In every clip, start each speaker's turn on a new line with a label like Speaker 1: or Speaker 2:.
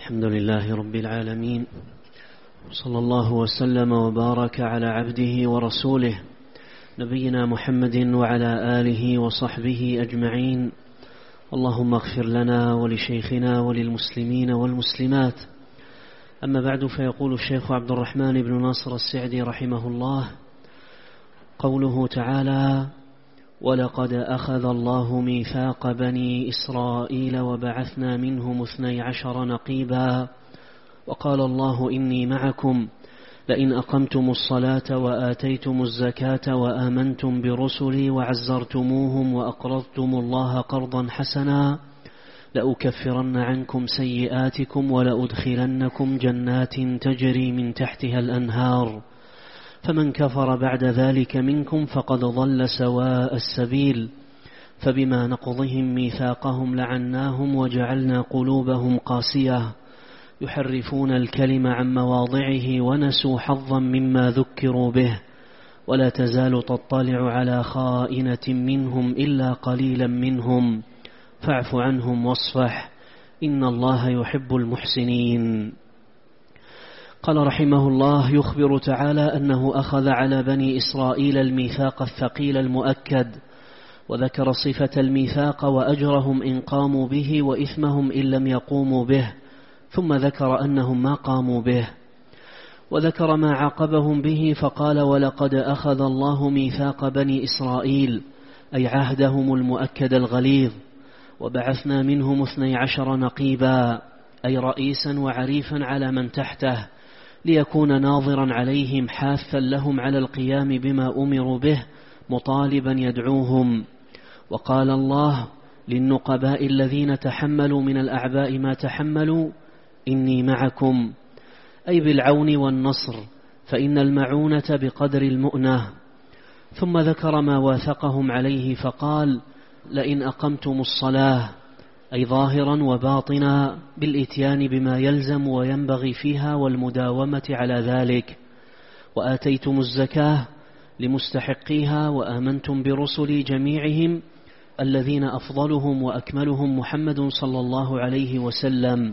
Speaker 1: الحمد لله رب العالمين، صلى الله وسلم وبارك على عبده ورسوله نبينا محمد وعلى آله وصحبه أجمعين. اللهم اغفر لنا ولشيخنا وللمسلمين والمسلمات. أما بعد، فيقول الشيخ عبد الرحمن بن ناصر السعدي رحمه الله: قوله تعالى: ولقد أخذ الله ميثاق بني إسرائيل وبعثنا منهم 12 نقيبا وقال الله إني معكم لئن أقمتم الصلاة وآتيتم الزكاة وآمنتم برسلي وعزرتموهم وأقرضتم الله قرضا حسنا لأكفرن عنكم سيئاتكم ولأدخلنكم جنات تجري من تحتها الأنهار فمن كفر بعد ذلك منكم فقد ضل سواء السبيل. فبما نقضهم ميثاقهم لعناهم وجعلنا قلوبهم قاسية يحرفون الكلم عن مواضعه ونسوا حظا مما ذكروا به ولا تزال تطلع على خائنة منهم إلا قليلا منهم فاعف عنهم واصفح إن الله يحب المحسنين. قال رحمه الله: يخبر تعالى أنه أخذ على بني إسرائيل الميثاق الثقيل المؤكد، وذكر صفة الميثاق وأجرهم إن قاموا به وإثمهم إن لم يقوموا به، ثم ذكر أنهم ما قاموا به، وذكر ما عاقبهم به فقال: ولقد أخذ الله ميثاق بني إسرائيل، أي عهدهم المؤكد الغليظ، وبعثنا منهم 12 نقيبا، أي رئيسا وعريفا على من تحته، ليكون ناظرا عليهم حاثا لهم على القيام بما أمروا به مطالبا يدعوهم. وقال الله للنقباء الذين تحملوا من الأعباء ما تحملوا: إني معكم، أي بالعون والنصر، فإن المعونة بقدر المؤنة. ثم ذكر ما واثقهم عليه فقال: لئن أقمتم الصلاة، أي ظاهرا وباطنا بالإتيان بما يلزم وينبغي فيها والمداومة على ذلك، وآتيتم الزكاة لمستحقيها، وآمنتم برسلي جميعهم الذين أفضلهم وأكملهم محمد صلى الله عليه وسلم،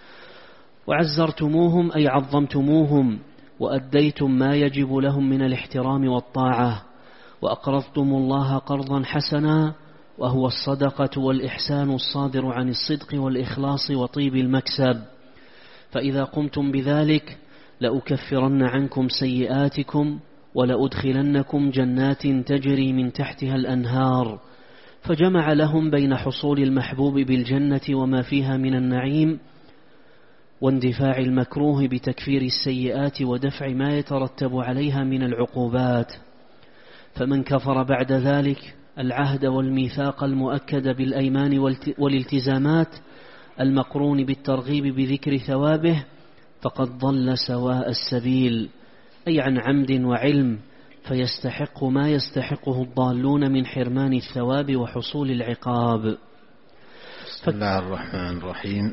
Speaker 1: وعزرتموهم، أي عظمتموهم، وأديتم ما يجب لهم من الاحترام والطاعة، وأقرضتم الله قرضا حسنا، وهو الصدقة والإحسان الصادر عن الصدق والإخلاص وطيب المكسب. فإذا قمتم بذلك لأكفرن عنكم سيئاتكم ولأدخلنكم جنات تجري من تحتها الأنهار، فجمع لهم بين حصول المحبوب بالجنة وما فيها من النعيم واندفاع المكروه بتكفير السيئات ودفع ما يترتب عليها من العقوبات. فمن كفر بعد ذلك العهد والميثاق المؤكد بالأيمان والالتزامات المقرون بالترغيب بذكر ثوابه فقد ضل سواء السبيل، أي عن عمد وعلم، فيستحق ما يستحقه الضالون من حرمان الثواب وحصول العقاب.
Speaker 2: بسم الله الرحمن الرحيم.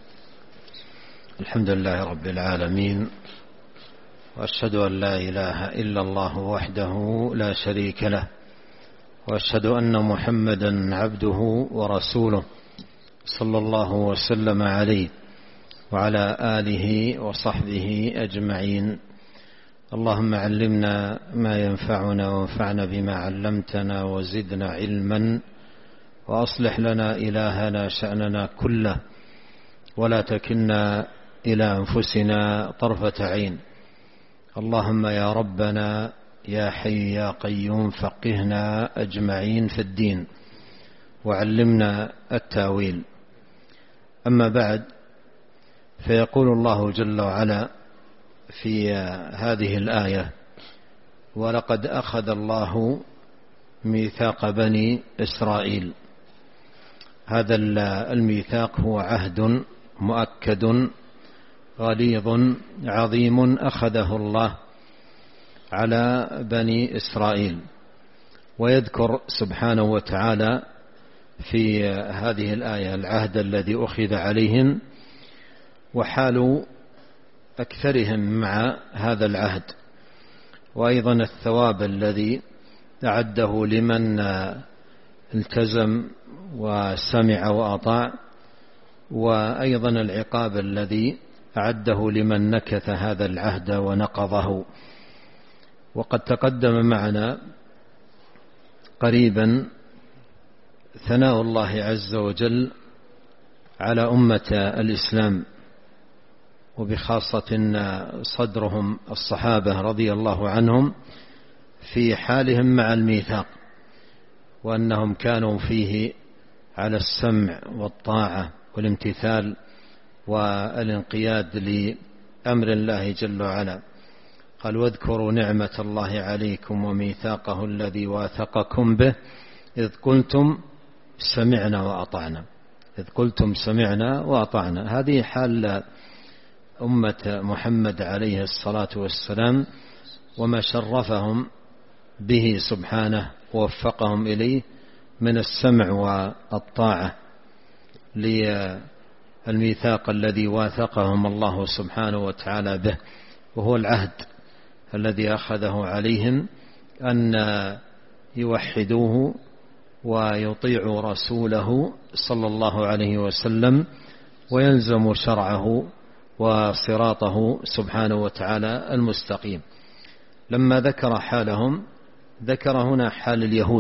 Speaker 2: الحمد لله رب العالمين، وأشهد أن لا إله إلا الله وحده لا شريك له، وأشهد أن محمدا عبده ورسوله صلى الله وسلم عليه وعلى آله وصحبه أجمعين. اللهم علمنا ما ينفعنا وانفعنا بما علمتنا وزدنا علما، وأصلح لنا إلهنا شأننا كله، ولا تكلنا إلى أنفسنا طرفة عين. اللهم يا ربنا يا حي يا قيوم فقهنا أجمعين في الدين وعلمنا التاويل. أما بعد، فيقول الله جل وعلا في هذه الآية: ولقد أخذ الله ميثاق بني إسرائيل. هذا الميثاق هو عهد مؤكد غليظ عظيم أخذه الله على بني إسرائيل، ويذكر سبحانه وتعالى في هذه الآية العهد الذي أخذ عليهم وحال أكثرهم مع هذا العهد، وأيضا الثواب الذي أعده لمن التزم وسمع وأطاع وأيضا العقاب الذي أعده لمن نكث هذا العهد ونقضه. وقد تقدم معنا قريبا ثناء الله عز وجل على أمة الإسلام، وبخاصة صدرهم الصحابة رضي الله عنهم في حالهم مع الميثاق، وأنهم كانوا فيه على السمع والطاعة والامتثال والانقياد لأمر الله جل وعلا. قال: واذكروا نعمة الله عليكم وميثاقه الذي واثقكم به إذ قلتم سمعنا وأطعنا. إذ قلتم سمعنا وأطعنا، هذه حال أمة محمد عليه الصلاة والسلام، وما شرفهم به سبحانه ووفقهم إليه من السمع والطاعة للميثاق الذي واثقهم الله سبحانه وتعالى به، وهو العهد الذي أخذه عليهم أن يوحدوه ويطيعوا رسوله صلى الله عليه وسلم ويلزموا شرعه وصراطه سبحانه وتعالى المستقيم. لما ذكر حالهم ذكر هنا حال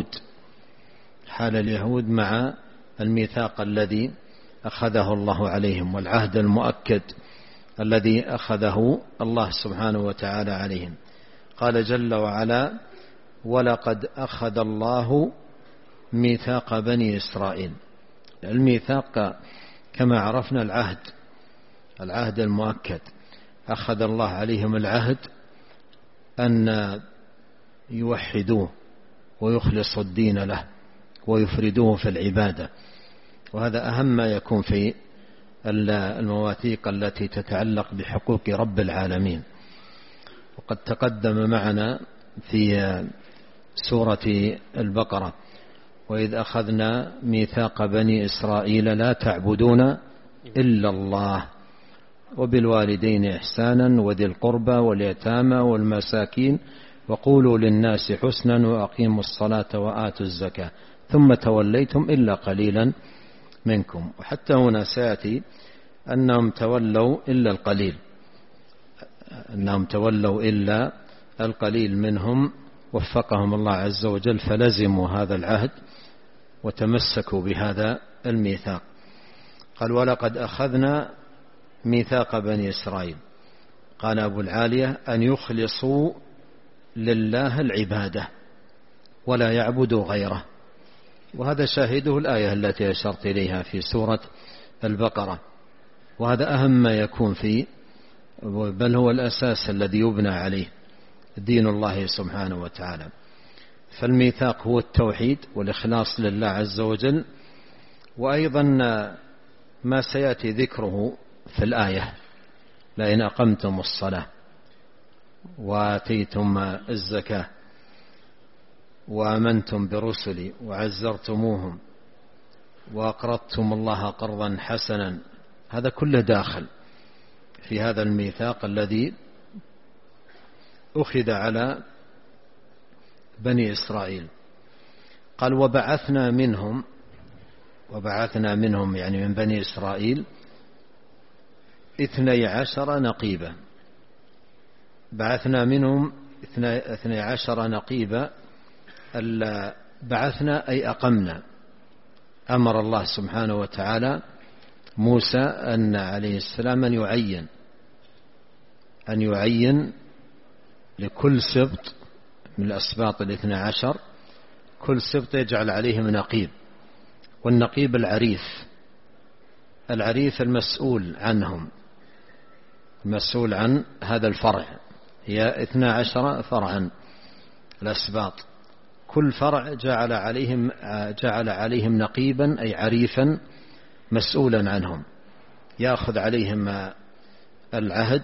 Speaker 2: اليهود مع الميثاق الذي أخذه الله عليهم والعهد المؤكد الذي أخذه الله سبحانه وتعالى عليهم. قال جل وعلا: ولقد أخذ الله ميثاق بني إسرائيل. الميثاق كما عرفنا العهد المؤكد، أخذ الله عليهم العهد أن يوحدوه ويخلصوا الدين له ويفردوه في العبادة، وهذا أهم ما يكون في المواثيق التي تتعلق بحقوق رب العالمين. وقد تقدم معنا في سورة البقرة: وإذ أخذنا ميثاق بني إسرائيل لا تعبدون إلا الله وبالوالدين إحسانا وذي القربى واليتامى والمساكين وقولوا للناس حسنا وأقيموا الصلاة وآتوا الزكاة ثم توليتم إلا قليلا منكم. وحتى هنا سيأتي أنهم تولوا إلا القليل منهم، وفقهم الله عز وجل فلزموا هذا العهد وتمسكوا بهذا الميثاق. قال: ولقد أخذنا ميثاق بني إسرائيل. قال أبو العالية: أن يخلصوا لله العبادة ولا يعبدوا غيره، وهذا شاهده الآية التي أشرت إليها في سورة البقرة، وهذا أهم ما يكون فيه، بل هو الأساس الذي يبنى عليه دين الله سبحانه وتعالى. فالميثاق هو التوحيد والإخلاص لله عز وجل، وأيضا ما سيأتي ذكره في الآية: لئن أقمتم الصلاة وآتيتم الزكاة وآمنتم برسلي وعزرتموهم وأقرضتم الله قرضا حسنا، هذا كله داخل في هذا الميثاق الذي أخذ على بني إسرائيل. قال: وبعثنا منهم يعني من بني إسرائيل 12 نقيبا. بعثنا منهم 12 نقيبا. بعثنا أي أقمنا. أمر الله سبحانه وتعالى موسى عليه السلام أن يعين لكل سبط من الأسباط 12 كل سبط يجعل عليهم نقيب، والنقيب العريف المسؤول عنهم، المسؤول عن هذا الفرع. هي 12 فرعا الأسباط، كل فرع جعل عليهم نقيبا أي عريفا مسؤولا عنهم، يأخذ عليهم العهد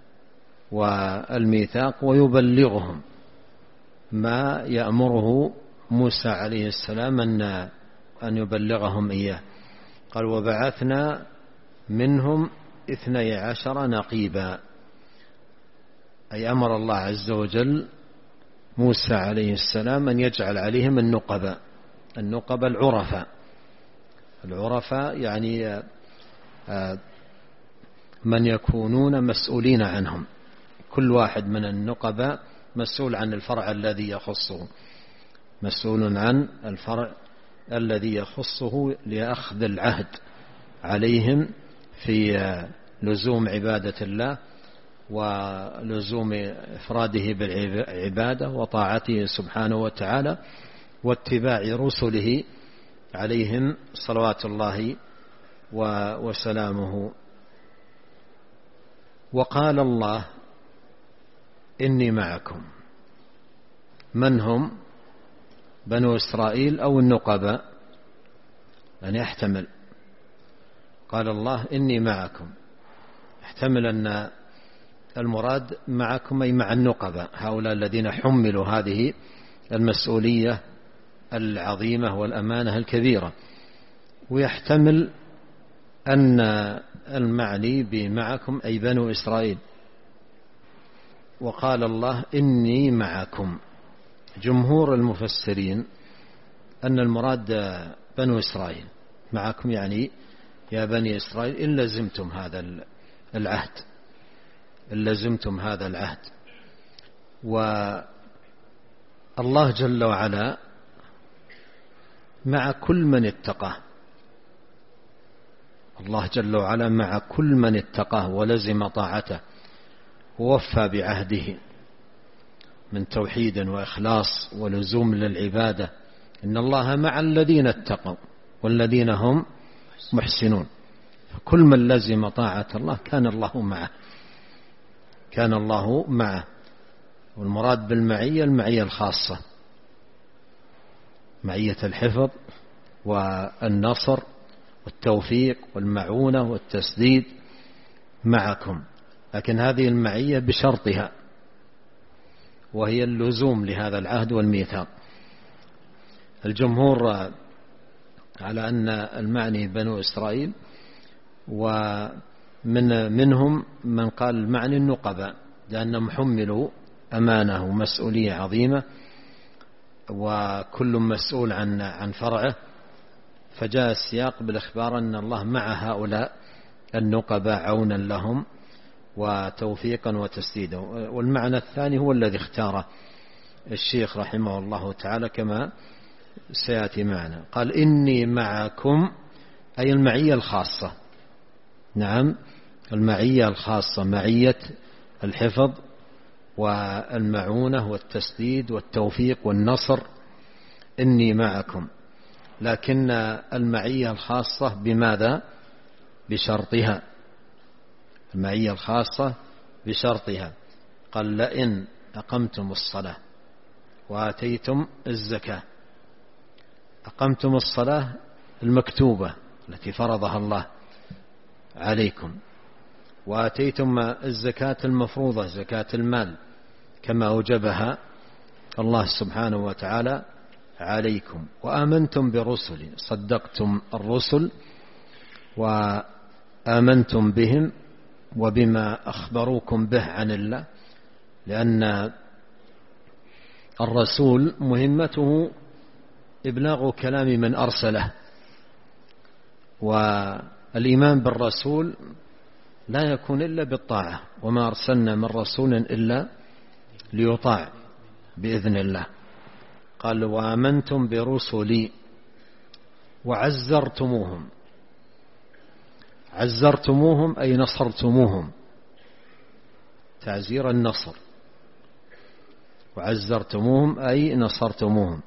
Speaker 2: والميثاق ويبلغهم ما يأمره موسى عليه السلام أن يبلغهم إياه. قال: وبعثنا منهم 12 نقيبا، أي أمر الله عز وجل موسى عليه السلام أن يجعل عليهم النقبة العرفاء يعني من يكونون مسؤولين عنهم، كل واحد من النقباء مسؤول عن الفرع الذي يخصه، مسؤول عن الفرع الذي يخصه لأخذ العهد عليهم في لزوم عبادة الله ولزوم إفراده بالعبادة وطاعته سبحانه وتعالى واتباع رسله عليهم صلوات الله وسلامه. وقال الله إني معكم. من هم؟ بنو إسرائيل أو النقباء؟ أن يحتمل. قال الله إني معكم، يحتمل أن المراد معكم أي مع النقباء، هؤلاء الذين حملوا هذه المسؤولية العظيمة والأمانة الكبيرة، ويحتمل أن المعني بمعكم أي بنو إسرائيل. وقال الله إني معكم. جمهور المفسرين أن المراد بنو إسرائيل، معكم يعني يا بني إسرائيل إن لزمتم هذا العهد، إن لزمتم هذا العهد. والله جل وعلا مع كل من اتقاه، الله جل وعلا مع كل من اتقاه ولزم طاعته ووفى بعهده من توحيد وإخلاص ولزوم للعبادة. إن الله مع الذين اتقوا والذين هم محسنون. فكل من لزم طاعة الله كان الله معه، كان الله معه. والمراد بالمعية المعية الخاصة، معية الحفظ والنصر والتوفيق والمعونة والتسديد معكم، لكن هذه المعية بشرطها، وهي اللزوم لهذا العهد والميثاق. الجمهور على أن المعني بنو إسرائيل، ومنهم من قال المعني النقباء، لأنهم حملوا أمانة ومسؤولية عظيمة، وكل مسؤول عن فرعه، فجاء السياق بالإخبار أن الله مع هؤلاء النقباء عونا لهم وتوفيقا وتسديدا. والمعنى الثاني هو الذي اختاره الشيخ رحمه الله تعالى كما سيأتي معنا. قال إني معكم أي المعية الخاصة. نعم، المعية الخاصة، معية الحفظ والمعونة والتسديد والتوفيق والنصر. إني معكم، لكن المعية الخاصة بماذا؟ بشرطها. المعية الخاصة بشرطها. قال لئن أقمتم الصلاة وآتيتم الزكاة. أقمتم الصلاة المكتوبة التي فرضها الله عليكم، وآتيتم الزكاة المفروضة، زكاة المال كما أوجبها الله سبحانه وتعالى عليكم، وآمنتم برسلي، صدقتم الرسل وآمنتم بهم وبما أخبروكم به عن الله، لأن الرسول مهمته إبلاغ كلام من أرسله، والإيمان بالرسول لا يكون إلا بالطاعة، وما أرسلنا من رسول إلا ليطاع بإذن الله. قال وآمنتم برسلي وعزرتموهم. عزرتموهم أي نصرتموهم، تعزير النصر. وعزرتموهم أي نصرتموهم.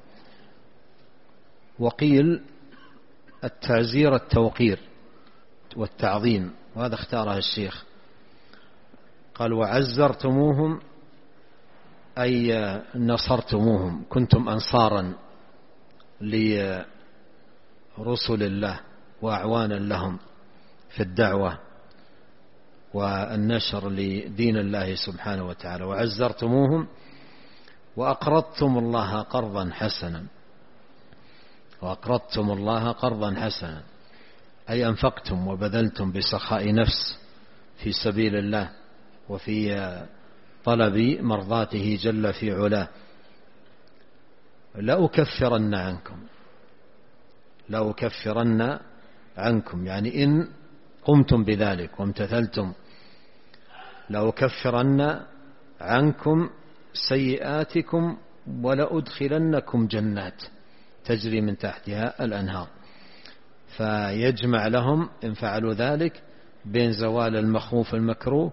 Speaker 2: وقيل التعزير التوقير والتعظيم، وهذا اختاره الشيخ. قال وعزرتموهم أي نصرتموهم، كنتم أنصارا لرسل الله وأعوانا لهم في الدعوة والنشر لدين الله سبحانه وتعالى. وعزرتموهم وأقرضتم الله قرضا حسنا. وأقرضتم الله قرضا حسنا أي أنفقتم وبذلتم بسخاء نفس في سبيل الله وفي طلب مرضاته جل في علاه. لا أكفرن عنكم يعني إن قمتم بذلك وامتثلتم لأكفرن عنكم سيئاتكم ولأدخلنكم جنات تجري من تحتها الأنهار. فيجمع لهم إن فعلوا ذلك بين زوال المخوف المكروه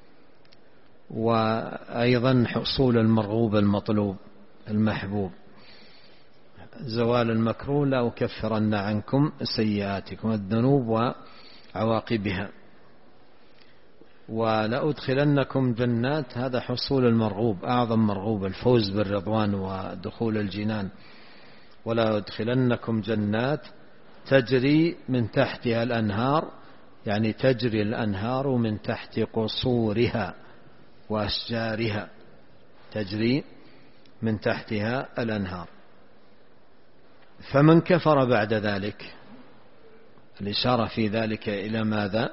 Speaker 2: وأيضا حصول المرغوب المطلوب المحبوب. زوال المكروه لأكفرن عنكم سيئاتكم الذنوب وعواقبها، ولأدخلنكم جنات هذا حصول المرغوب أعظم مرغوب الفوز بالرضوان ودخول الجنان. ولأدخلنكم جنات تجري من تحتها الأنهار، يعني تجري الأنهار من تحت قصورها وأشجارها، تجري من تحتها الأنهار. فمن كفر بعد ذلك، الإشارة في ذلك إلى ماذا؟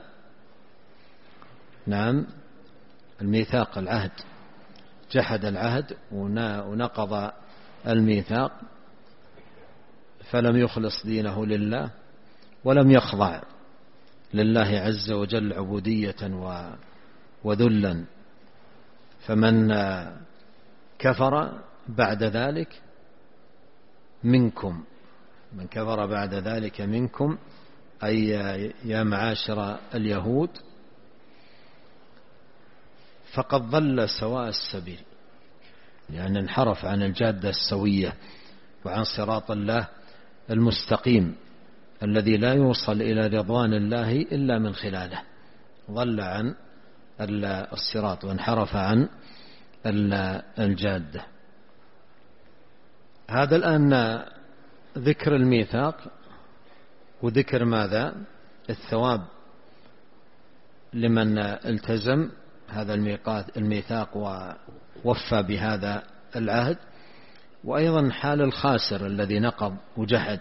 Speaker 2: نعم، الميثاق، العهد، جحد العهد ونقض الميثاق، فلم يخلص دينه لله ولم يخضع لله عز وجل عبودية وذلا. فمن كفر بعد ذلك منكم، من كفر بعد ذلك منكم أي يا معاشر اليهود فقد ضل سواء السبيل، لأن انحرف عن الجادة السوية وعن صراط الله المستقيم الذي لا يوصل إلى رضوان الله إلا من خلاله. ضل عن الصراط وانحرف عن الجادة. هذا الآن ذكر الميثاق وذكر ماذا؟ الثواب لمن التزم هذا الميثاق ووفى بهذا العهد، وأيضا حال الخاسر الذي نقض وجحد.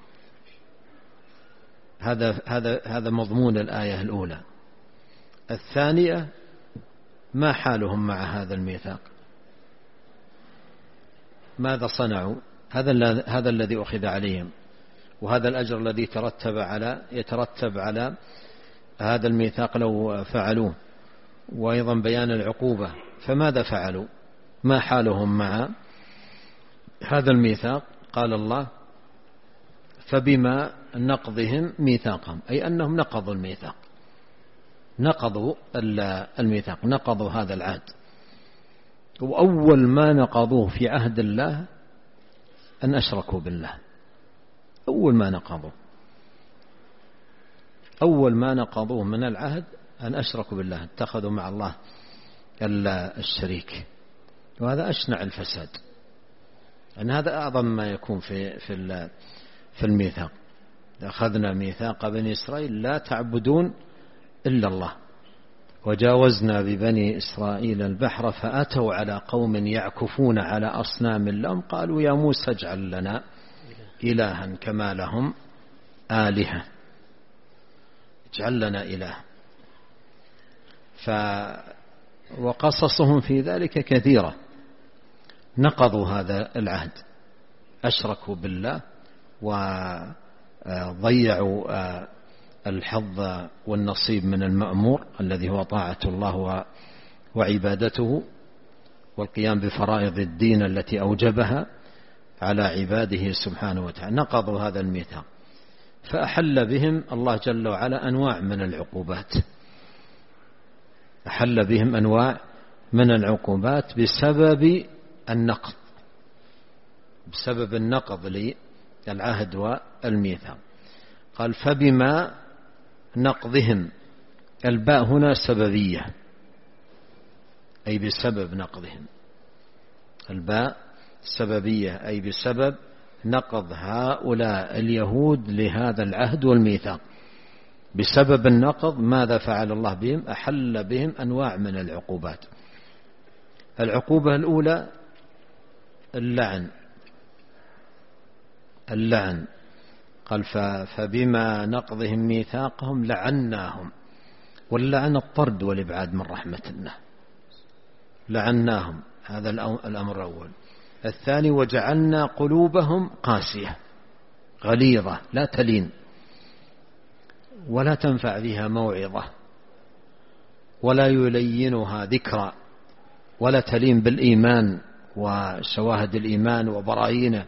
Speaker 2: هذا مضمون الآية الأولى. الثانية ما حالهم مع هذا الميثاق؟ ماذا صنعوا؟ هذا الذي أخذ عليهم، وهذا الأجر الذي يترتب على هذا الميثاق لو فعلوه، وأيضا بيان العقوبة. فماذا فعلوا؟ ما حالهم مع هذا الميثاق؟ قال الله فبما نقضهم ميثاقهم، أي أنهم نقضوا الميثاق، نقضوا الميثاق، نقضوا هذا العهد. وأول ما نقضوه في عهد الله أن أشركوا بالله. أول ما نقضوه من العهد أن أشركوا بالله، اتخذوا مع الله الشريك. وهذا أشنع الفساد، أن هذا أعظم ما يكون في الميثاق. أخذنا ميثاق بني إسرائيل لا تعبدون إلا الله، وجاوزنا ببني إسرائيل البحر فأتوا على قوم يعكفون على أصنام لهم قالوا يا موسى اجعل لنا إلها كما لهم آلهة، اجعل لنا إله. وقصصهم في ذلك كثيرة. نقضوا هذا العهد، أشركوا بالله وضيعوا الحظ والنصيب من المأمور الذي هو طاعة الله وعبادته والقيام بفرائض الدين التي أوجبها على عباده سبحانه وتعالى. نقضوا هذا الميثاق، فأحل بهم الله جل وعلا أنواع من العقوبات، أحل بهم أنواع من العقوبات بسبب النقض، بسبب النقض للعهد والميثاق. قال فبما نقضهم، الباء هنا سببية، أي بسبب نقضهم. الباء سببية أي بسبب نقض هؤلاء اليهود لهذا العهد والميثاق. بسبب النقض ماذا فعل الله بهم؟ أحل بهم أنواع من العقوبات. العقوبة الأولى اللعن. قال فبما نقضهم ميثاقهم لعناهم، واللعن الطرد والإبعاد من رحمة الله. لعناهم، هذا الأمر الأول. الثاني وجعلنا قلوبهم قاسية غليظة لا تلين. ولا تنفع فيها موعظة ولا يلينها ذكرى ولا تلين بالإيمان وشواهد الإيمان وبراهينه.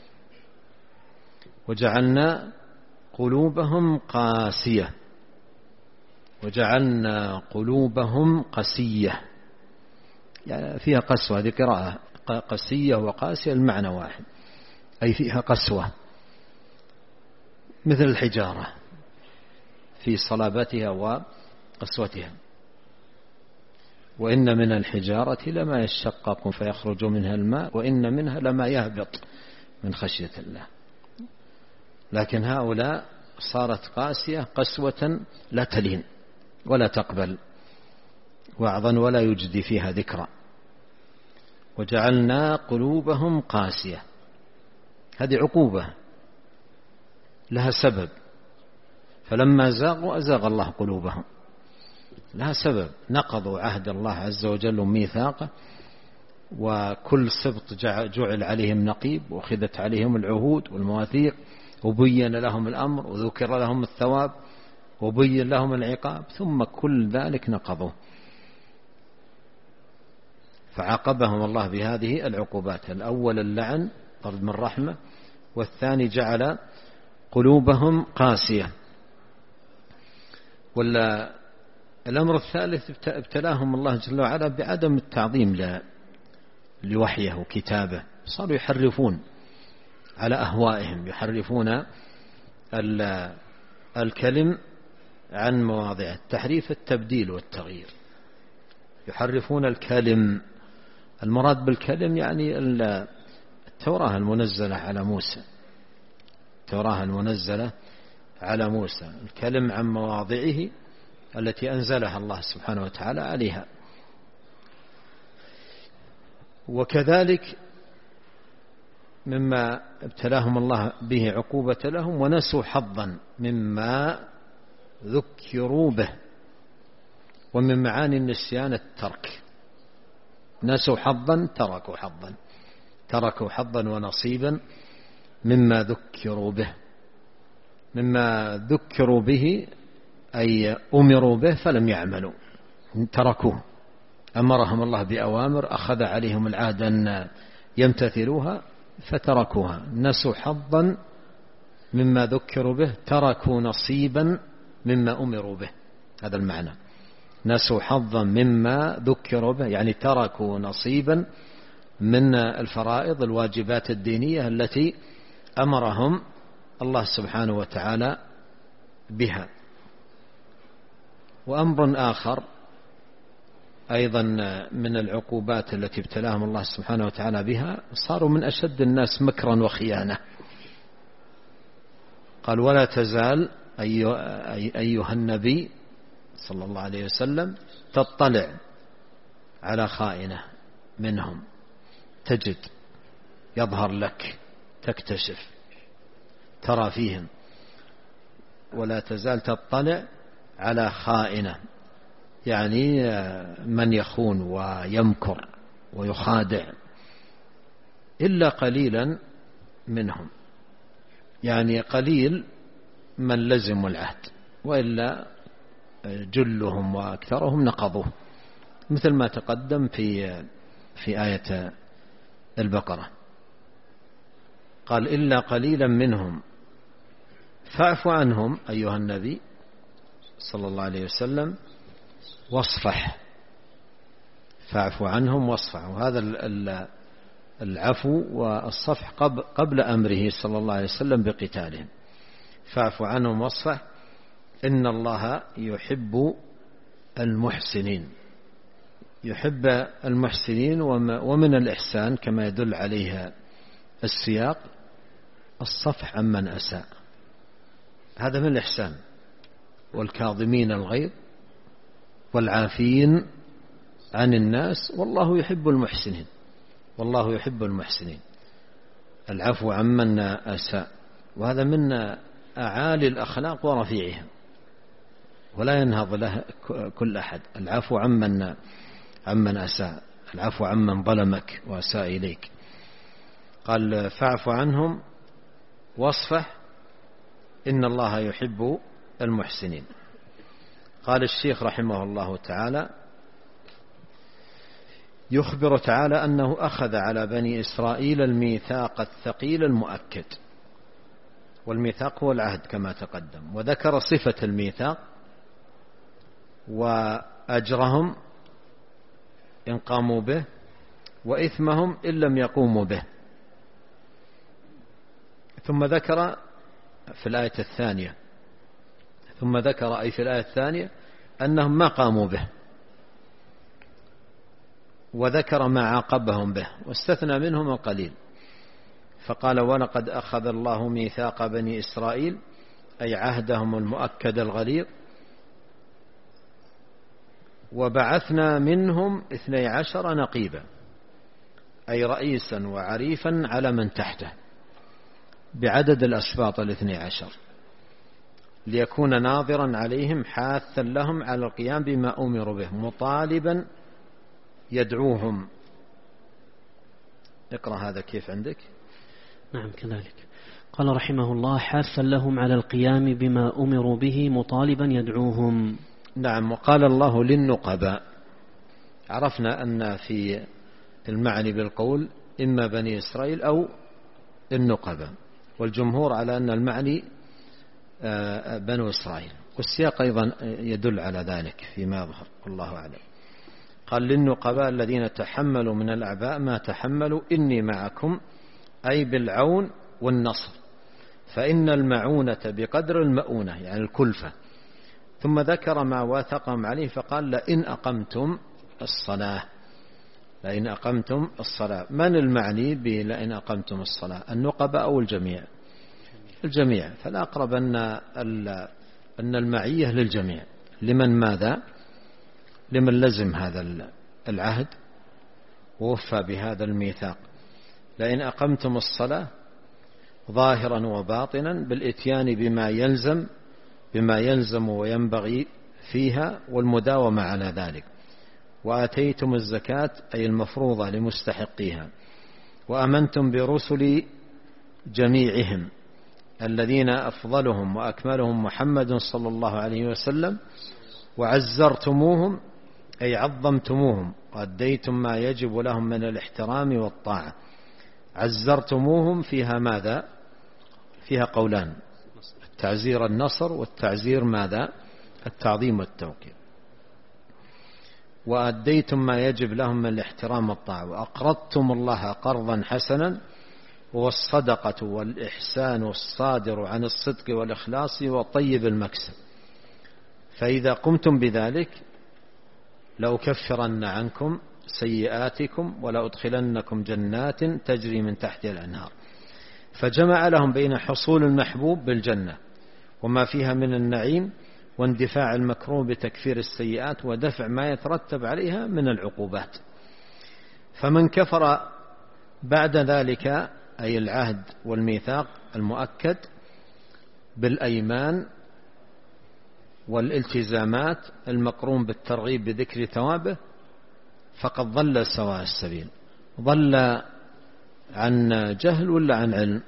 Speaker 2: وجعلنا قلوبهم قاسية، وجعلنا قلوبهم قسية، يعني فيها قسوة. هذه قراءة، قسية وقاسية المعنى واحد، أي فيها قسوة مثل الحجارة في صلابتها وقسوتها. وإن من الحجارة لما يشقق فيخرج منها الماء وإن منها لما يهبط من خشية الله. لكن هؤلاء صارت قاسية قسوة لا تلين ولا تقبل وعظا ولا يجدي فيها ذكرى. وجعلنا قلوبهم قاسية، هذه عقوبة لها سبب، فلما زاغوا أزاغ الله قلوبهم، لها سبب، نقضوا عهد الله عز وجل وميثاقه، وكل سبط جعل عليهم نقيب وأخذت عليهم العهود والمواثيق، وبين لهم الأمر وذكر لهم الثواب وبين لهم العقاب، ثم كل ذلك نقضوه، فعاقبهم الله بهذه العقوبات. الأول اللعن طرد من رحمة، والثاني جعل قلوبهم قاسية. والأمر الثالث ابتلاهم الله جل وعلا بعدم التعظيم لوحيه وكتابه، صاروا يحرفون على أهوائهم، يحرفون الكلم عن مواضعه، التحريف التبديل والتغيير، يحرفون الكلم. المراد بالكلم يعني التوراة المنزلة على موسى، التوراة المنزلة على موسى، الكلم عن مواضعه التي أنزلها الله سبحانه وتعالى عليها. وكذلك مما ابتلاهم الله به عقوبة لهم، ونسوا حظا مما ذكروا به. ومن معاني النسيان الترك، نسوا حظا تركوا حظا، تركوا حظا ونصيبا مما ذكروا به. مما ذكروا به أي أمروا به فلم يعملوا، تركوه. أمرهم الله بأوامر أخذ عليهم العهد أن يمتثلوها فتركوها. نسوا حظا مما ذكروا به، تركوا نصيبا مما أمروا به، هذا المعنى. نسوا حظا مما ذكروا به يعني تركوا نصيبا من الفرائض الواجبات الدينية التي أمرهم الله سبحانه وتعالى بها. وأمر آخر أيضا من العقوبات التي ابتلاهم الله سبحانه وتعالى بها، صاروا من أشد الناس مكرا وخيانة. قال ولا تزال أيها النبي صلى الله عليه وسلم تطلع على خائنة منهم، تجد، يظهر لك، تكتشف، ترى فيهم. ولا تزال تطلع على خائنة يعني من يخون ويمكر ويخادع، إلا قليلا منهم، يعني قليل من لزموا العهد، وإلا جلهم وأكثرهم نقضوه، مثل ما تقدم في آية البقرة. قال إلا قليلا منهم فاعف عنهم أيها النبي صلى الله عليه وسلم واصفح، فاعف عنهم واصفح. وهذا العفو والصفح قبل أمره صلى الله عليه وسلم بقتالهم. فاعف عنهم واصفح إن الله يحب المحسنين، يحب المحسنين. ومن الإحسان كما يدل عليها السياق الصفح عمن أساء، هذا من الإحسان. والكاظمين الغيظ والعافين عن الناس والله يحب المحسنين، والله يحب المحسنين. العفو عمن أساء، وهذا من أعالي الأخلاق ورفيعها، ولا ينهض له كل أحد. العفو عمن أساء، العفو عمن ظلمك وأساء إليك. قال فاعف عنهم واصفح إن الله يحب المحسنين. قال الشيخ رحمه الله تعالى: يخبر تعالى أنه أخذ على بني إسرائيل الميثاق الثقيل المؤكد، والميثاق هو العهد كما تقدم، وذكر صفة الميثاق وأجرهم إن قاموا به وإثمهم إن لم يقوموا به. ثم ذكر في الآية الثانية في الآية الثانية أنهم ما قاموا به، وذكر ما عاقبهم به، واستثنى منهم القليل، فقال: ولقد أخذ الله ميثاق بني إسرائيل، أي عهدهم المؤكد الغليظ، وبعثنا منهم 12 نقيبا، أي رئيسا وعريفا على من تحته، بعدد الأسباط 12، ليكون ناظرا عليهم حاثا لهم على القيام بما أمروا به، مطالبا يدعوهم. اقرأ هذا كيف عندك؟
Speaker 1: نعم كذلك. قال رحمه الله: حاثا لهم على القيام بما أمروا به، مطالبا يدعوهم.
Speaker 2: نعم. وقال الله للنقباء. عرفنا أن في المعني بالقول إما بني إسرائيل أو النقباء، والجمهور على أن المعني بنو إسرائيل، والسياق أيضا يدل على ذلك فيما يظهر، والله أعلم. قال: للنقباء الذين تحملوا من الأعباء ما تحملوا إني معكم، أي بالعون والنصر، فإن المعونة بقدر المؤونة، يعني الكلفة. ثم ذكر ما واثقهم عليه فقال: لئن أقمتم الصلاة. من المعني بلئن أقمتم الصلاة؟ النقباء أو الجميع؟ الجميع. فالأقرب أن المعية للجميع. لمن ماذا؟ لمن لزم هذا العهد ووفى بهذا الميثاق. لئن أقمتم الصلاة ظاهرا وباطنا بالإتيان بما يلزم وينبغي فيها، والمداومة على ذلك. وآتيتم الزكاة، أي المفروضة لمستحقيها. وأمنتم برسل جميعهم الذين أفضلهم وأكملهم محمد صلى الله عليه وسلم، وعزرتموهم، أي عظمتموهم، وأديتم ما يجب لهم من الاحترام والطاعة. عزرتموهم فيها ماذا؟ فيها قولان: التعزير النصر، والتعزير ماذا؟ التعظيم والتوقير. وأديتم ما يجب لهم من الاحترام والطاعة. وأقرضتم الله قرضا حسنا، والصدقة والإحسان الصادر عن الصدق والإخلاص وطيب المكسب. فإذا قمتم بذلك لأكفرن عنكم سيئاتكم ولأدخلنكم جنات تجري من تحتها الأنهار. فجمع لهم بين حصول المحبوب بالجنة وما فيها من النعيم، واندفاع المكروه بتكفير السيئات، ودفع ما يترتب عليها من العقوبات. فمن كفر بعد ذلك، أي العهد والميثاق المؤكد بالأيمان والالتزامات المقرون بالترغيب بذكر ثوابه، فقد ضل سواء السبيل. ضل عن جهل ولا عن علم؟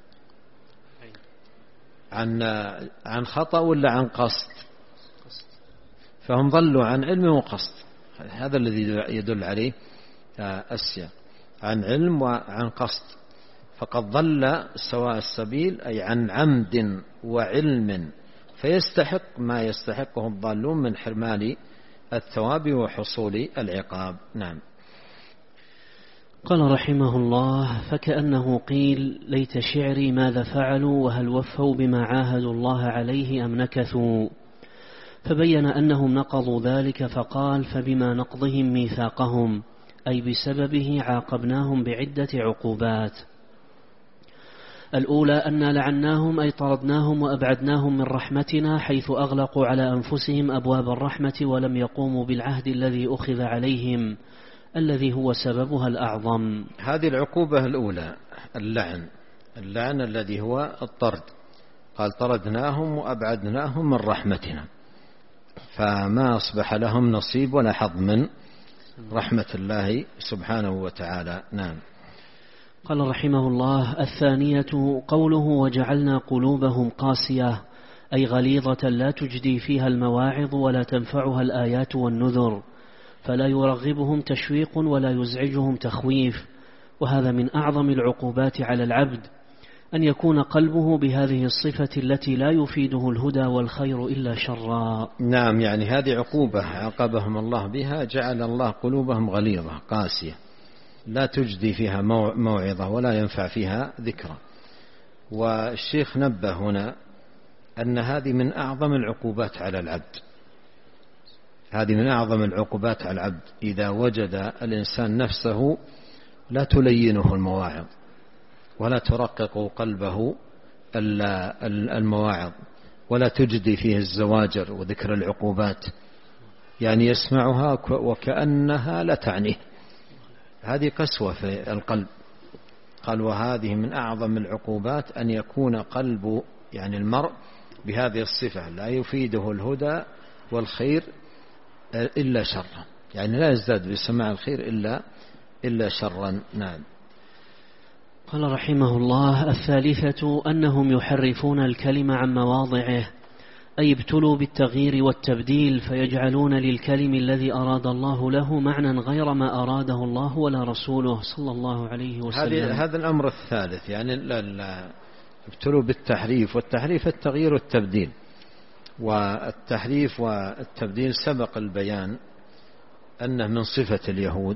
Speaker 2: عن خطأ ولا عن قصد؟ فهم ضلوا عن علم وقصد، هذا الذي يدل عليه السياق، عن علم وعن قصد. فقد ضل سواء السبيل، أي عن عمد وعلم، فيستحق ما يستحقه الضالون من حرمان الثواب وحصول العقاب. نعم.
Speaker 1: قال رحمه الله: فكأنه قيل: ليت شعري ماذا فعلوا، وهل وفوا بما عاهدوا الله عليه أم نكثوا؟ فبين أنهم نقضوا ذلك، فقال: فبما نقضهم ميثاقهم، أي بسببه عاقبناهم بعدة عقوبات. الأولى أن لعناهم، أي طردناهم وأبعدناهم من رحمتنا، حيث أغلقوا على أنفسهم أبواب الرحمة ولم يقوموا بالعهد الذي أخذ عليهم، الذي هو سببها الأعظم.
Speaker 2: هذه العقوبة الأولى اللعن الذي هو الطرد. قال: طردناهم وأبعدناهم من رحمتنا، فما أصبح لهم نصيب ولا حظ من رحمة الله سبحانه وتعالى. نعم.
Speaker 1: قال رحمه الله: الثانية قوله: وجعلنا قلوبهم قاسية، أي غليظة لا تجدي فيها المواعظ ولا تنفعها الآيات والنذر، فلا يرغبهم تشويق ولا يزعجهم تخويف. وهذا من أعظم العقوبات على العبد، أن يكون قلبه بهذه الصفة التي لا يفيده الهدى والخير إلا شرا.
Speaker 2: نعم، يعني هذه عقوبة عاقبهم الله بها، جعل الله قلوبهم غليظة قاسية لا تجدي فيها موعظة ولا ينفع فيها ذكرى. والشيخ نبه هنا أن هذه من أعظم العقوبات على العبد، هذه من أعظم العقوبات على العبد إذا وجد الإنسان نفسه لا تلينه المواعظ ولا ترقق قلبه المواعظ ولا تجدي فيه الزواجر وذكر العقوبات، يعني يسمعها وكأنها لا تعنيه، هذه قسوة في القلب. قال وهذه من أعظم العقوبات أن يكون قلب يعني المرء بهذه الصفة لا يفيده الهدى والخير إلا شرا، يعني لا يزداد بسماع الخير إلا شرا. نعم.
Speaker 1: قال رحمه الله: الثالثة أنهم يحرفون الكلم عن مواضعه، أي ابتلوا بالتغيير والتبديل، فيجعلون للكلم الذي أراد الله له معنى غير ما أراده الله ولا رسوله صلى الله عليه وسلم.
Speaker 2: هذا الأمر الثالث، يعني ابتلوا بالتحريف، والتحريف التغيير والتبديل، والتحريف والتبديل سبق البيان أنه من صفة اليهود،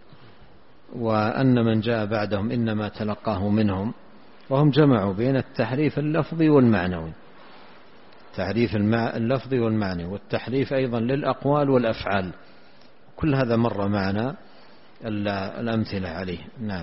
Speaker 2: وأن من جاء بعدهم إنما تلقاه منهم، وهم جمعوا بين التحريف اللفظي والمعنوي، تحريف اللفظي والمعنوي، والتحريف أيضا للأقوال والأفعال، كل هذا مر معنا الأمثلة عليه. نعم.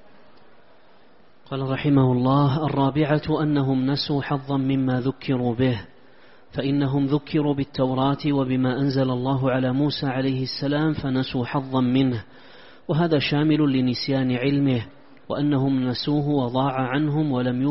Speaker 1: قال رحمه الله: الرابعة أنهم نسوا حظا مما ذكروا به، فإنهم ذكروا بالتوراة وبما أنزل الله على موسى عليه السلام فنسوا حظا منه، وهذا شامل لنسيان علمه، وأنهم نسوه وضاع عنهم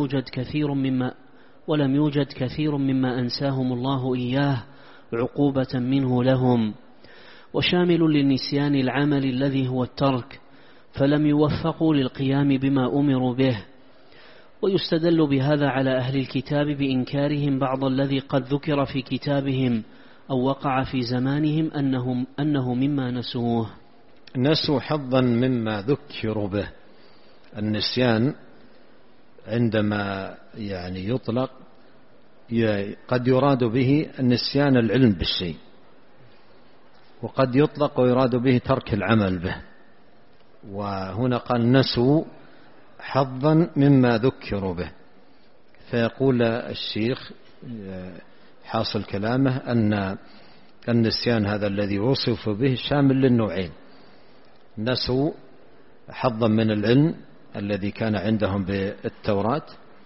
Speaker 1: ولم يوجد كثير مما أنساهم الله إياه عقوبة منه لهم، وشامل للنسيان العمل الذي هو الترك، فلم يوفقوا للقيام بما أمروا به. ويستدل بهذا على أهل الكتاب بإنكارهم بعض الذي قد ذكر في كتابهم أو وقع في زمانهم أنه مما نسوه.
Speaker 2: نسوا حظا مما ذكروا به. النسيان عندما يعني يطلق قد يراد به النسيان العلم بالشيء، وقد يطلق ويراد به ترك العمل به، وهنا قال نسوا حظا مما ذكروا به. فيقول الشيخ حاصل كلامه أن النسيان هذا الذي وصف به شامل للنوعين: نسوا حظا من العلم الذي كان عندهم بالتوراة،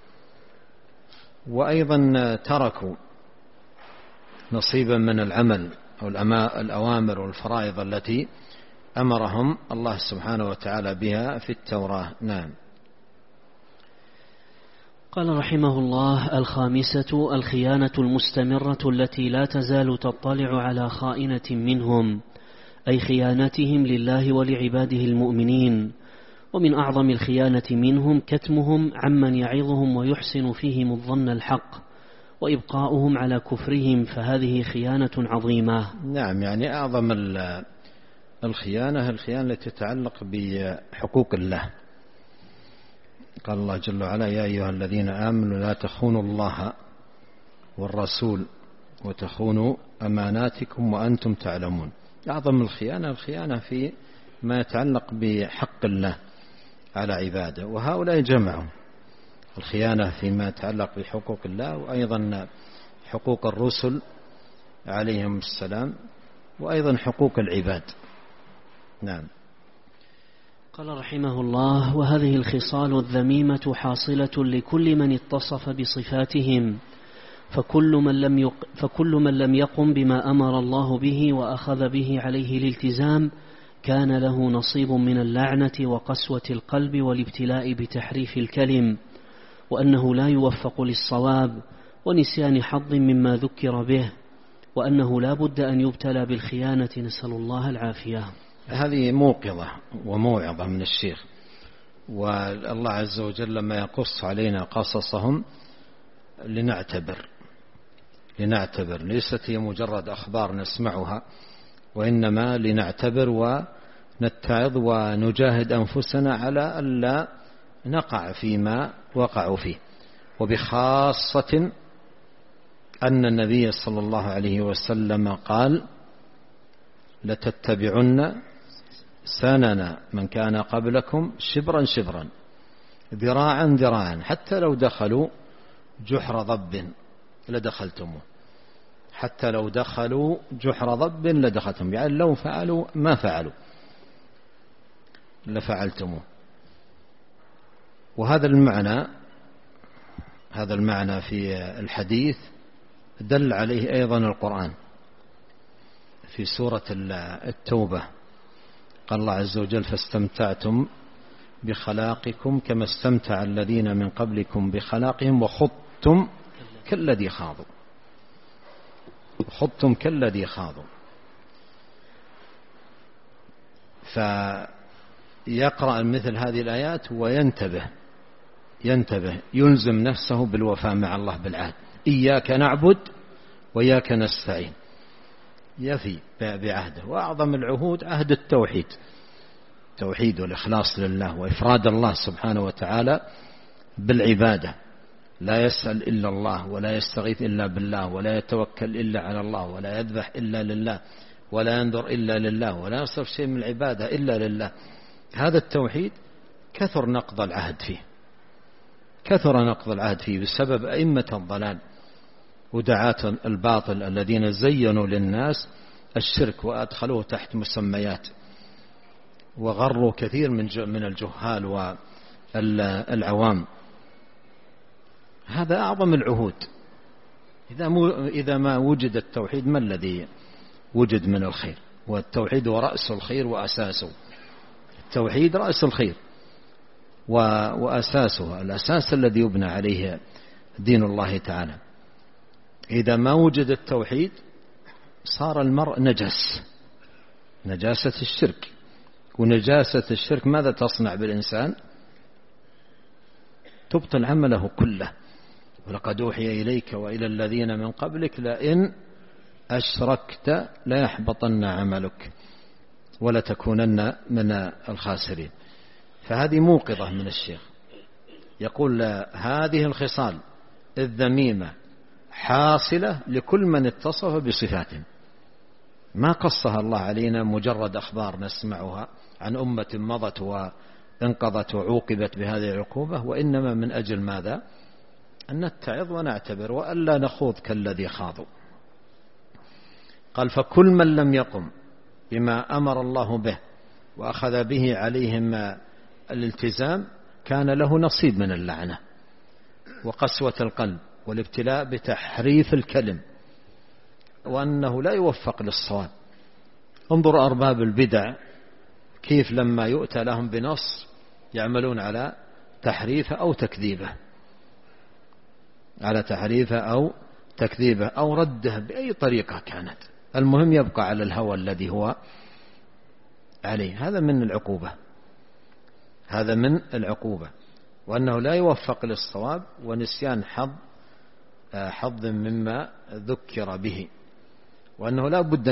Speaker 2: وأيضا تركوا نصيبا من العمل أو الأوامر والفرائض التي أمرهم الله سبحانه وتعالى بها في التوراة. نعم.
Speaker 1: قال رحمه الله: الخامسة الخيانة المستمرة التي لا تزال تطلع على خائنة منهم، أي خيانتهم لله ولعباده المؤمنين. ومن أعظم الخيانة منهم كتمهم عمن يعظهم ويحسن فيهم الظن الحق، وإبقاؤهم على كفرهم، فهذه خيانة عظيمة.
Speaker 2: نعم، يعني أعظم الخيانة التي تتعلق بحقوق الله. قال الله جل وعلا: يا أيها الذين آمنوا لا تخونوا الله والرسول وتخونوا أماناتكم وأنتم تعلمون. أعظم الخيانة في ما يتعلق بحق الله على عباده، وهؤلاء جمعوا الخيانة فيما يتعلق بحقوق الله، وأيضا حقوق الرسل عليهم السلام، وأيضا حقوق العباد. نعم.
Speaker 1: قال رحمه الله: وهذه الخصال الذميمة حاصلة لكل من اتصف بصفاتهم، فكل من لم يقم بما أمر الله به وأخذ به عليه الالتزام كان له نصيب من اللعنة وقسوة القلب والابتلاء بتحريف الكلم، وأنه لا يوفق للصواب ونسيان حظ مما ذكر به، وأنه لا بد أن يبتلى بالخيانة، نسأل الله العافية.
Speaker 2: هذه موقظة وموعظة من الشيخ، والله عز وجل لما يقص علينا قصصهم لنعتبر لنعتبر، ليست هي مجرد أخبار نسمعها، وإنما لنعتبر ونتعظ ونجاهد أنفسنا على ألا نقع فيما وقعوا فيه. وبخاصة أن النبي صلى الله عليه وسلم قال: لتتبعن سنن من كان قبلكم شبرا شبرا ذراعا ذراعا حتى لو دخلوا جحر ضب لدخلتموه، حتى لو دخلوا جحر ضب لدخلتم، يعني لو فعلوا ما فعلوا لفعلتموه. وهذا المعنى في الحديث دل عليه أيضا القرآن في سورة التوبة، قال الله عز وجل: فاستمتعتم بخلاقكم كما استمتع الذين من قبلكم بخلاقهم وخضتم كالذي خاضوا. خضتم كالذي خاضوا. فيقرأ مثل هذه الآيات وينتبه، يلزم نفسه بالوفاء مع الله بالعهد. إياك نعبد وإياك نستعين، يفي بعهده. وأعظم العهود عهد التوحيد والإخلاص لله وإفراد الله سبحانه وتعالى بالعبادة، لا يسأل إلا الله ولا يستغيث إلا بالله ولا يتوكل إلا على الله ولا يذبح إلا لله ولا ينذر إلا لله ولا يصرف شيء من العبادة إلا لله. هذا التوحيد كثر نقض العهد فيه بسبب أئمة الضلال ودعاة الباطل الذين زينوا للناس الشرك وأدخلوه تحت مسميات وغروا كثير من الجهال والعوام. هذا أعظم العهود. إذا ما وجد التوحيد ما الذي وجد من الخير؟ والتوحيد هو رأس الخير وأساسه. التوحيد رأس الخير وأساسه، الأساس الذي يبنى عليه دين الله تعالى. إذا ما وجد التوحيد صار المرء نجاسة الشرك. ونجاسة الشرك ماذا تصنع بالإنسان؟ تبطل عمله كله. ولقد أوحي إليك وإلى الذين من قبلك لئن أشركت ليحبطن عملك ولتكونن من الخاسرين. فهذه موقظة من الشيخ، يقول هذه الخصال الذميمة حاصلة لكل من اتصف بصفات ما قصها الله علينا مجرد أخبار نسمعها عن أمة مضت وانقضت وعوقبت بهذه العقوبة، وإنما من أجل ماذا؟ أن نتعظ ونعتبر وألا نخوض كالذي خاضوا. قال: فكل من لم يقم بما أمر الله به وأخذ به عليهم الالتزام كان له نصيب من اللعنة وقسوة القلب والابتلاء بتحريف الكلم، وأنه لا يوفق للصواب. انظر أرباب البدع كيف لما يؤتى لهم بنص يعملون على تحريفه أو تكذيبه أو رده بأي طريقة كانت، المهم يبقى على الهوى الذي هو عليه. هذا من العقوبة، وأنه لا يوفق للصواب ونسيان حظ مما ذكر به، وأنه لا بد أن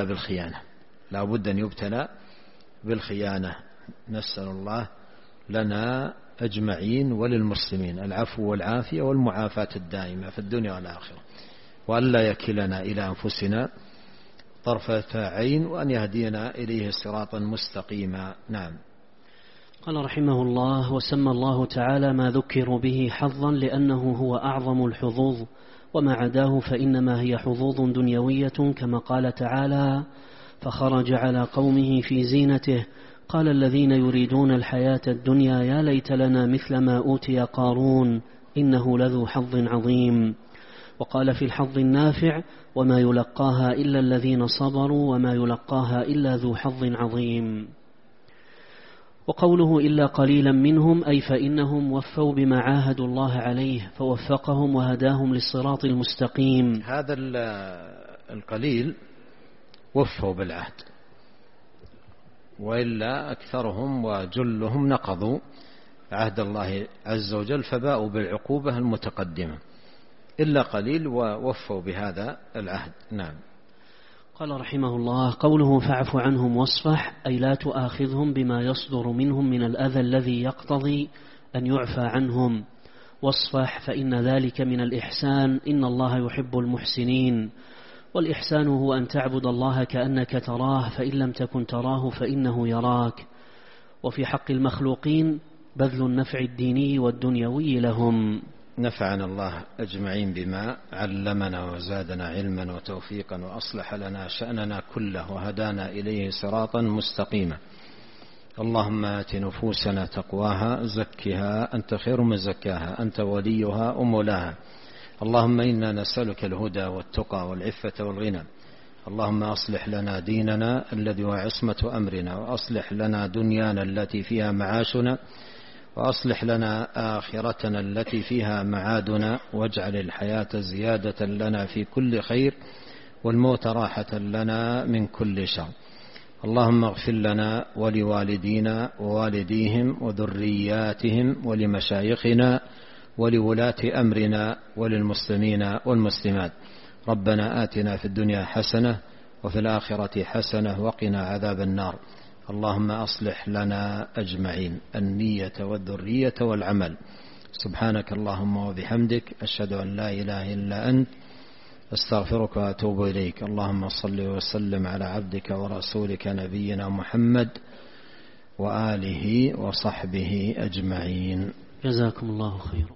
Speaker 2: يبتلى بالخيانة. نسأل الله لنا أجمعين وللمسلمين العفو والعافية والمعافاة الدائمة في الدنيا والآخرة، وألا يكلنا إلى أنفسنا طرفة عين، وأن يهدينا إليه صراطا مستقيما. نعم.
Speaker 1: قال رحمه الله: وسمى الله تعالى ما ذكر به حظا لأنه هو أعظم الحظوظ، وما عداه فإنما هي حظوظ دنيوية، كما قال تعالى: فخرج على قومه في زينته قال الذين يريدون الحياة الدنيا يا ليت لنا مثل ما أوتي قارون إنه لذو حظ عظيم. وقال في الحظ النافع: وما يلقاها إلا الذين صبروا وما يلقاها إلا ذو حظ عظيم. وقوله إلا قليلا منهم أي فإنهم وفوا بما عاهدوا الله عليه فوفقهم وهداهم للصراط المستقيم.
Speaker 2: هذا القليل وفوا بالعهد، وإلا أكثرهم وجلهم نقضوا عهد الله عز وجل فباءوا بالعقوبة المتقدمة. إلا قليل ووفوا بهذا العهد. نعم.
Speaker 1: قال رحمه الله: قوله فاعف عنهم واصفح، أي لا تؤاخذهم بما يصدر منهم من الأذى الذي يقتضي أن يعفى عنهم، واصفح فإن ذلك من الإحسان، إن الله يحب المحسنين. والإحسان هو أن تعبد الله كأنك تراه، فإن لم تكن تراه فإنه يراك. وفي حق المخلوقين بذل النفع الديني والدنيوي لهم.
Speaker 2: نفعنا الله أجمعين بما علمنا وزادنا علما وتوفيقا وأصلح لنا شأننا كله وهدانا إليه صراطا مستقيما. اللهم آت نفوسنا تقواها زكها أنت خير من زكاها أنت وليها ومولاها. اللهم إنا نسألك الهدى والتقى والعفة والغنى. اللهم أصلح لنا ديننا الذي هو عصمة أمرنا، وأصلح لنا دنيانا التي فيها معاشنا، وأصلح لنا آخرتنا التي فيها معادنا، واجعل الحياة زيادة لنا في كل خير والموت راحة لنا من كل شر. اللهم اغفر لنا ولوالدينا ووالديهم وذرياتهم ولمشايخنا ولولاة أمرنا وللمسلمين والمسلمات. ربنا آتنا في الدنيا حسنة وفي الآخرة حسنة وقنا عذاب النار. اللهم أصلح لنا أجمعين النية والذرية والعمل. سبحانك اللهم وبحمدك، أشهد أن لا إله إلا أنت، أستغفرك وأتوب إليك. اللهم صل وسلم على عبدك ورسولك نبينا محمد وآله وصحبه أجمعين.
Speaker 1: جزاكم الله خيرا.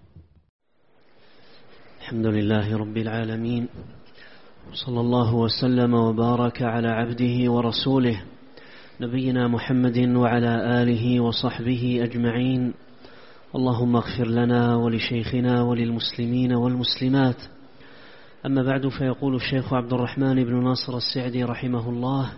Speaker 1: الحمد لله رب العالمين، صلى الله وسلم وبارك على عبده ورسوله نبينا محمد وعلى آله وصحبه أجمعين. اللهم اغفر لنا ولشيخنا وللمسلمين والمسلمات. أما بعد، فيقول الشيخ عبد الرحمن بن ناصر السعدي رحمه الله: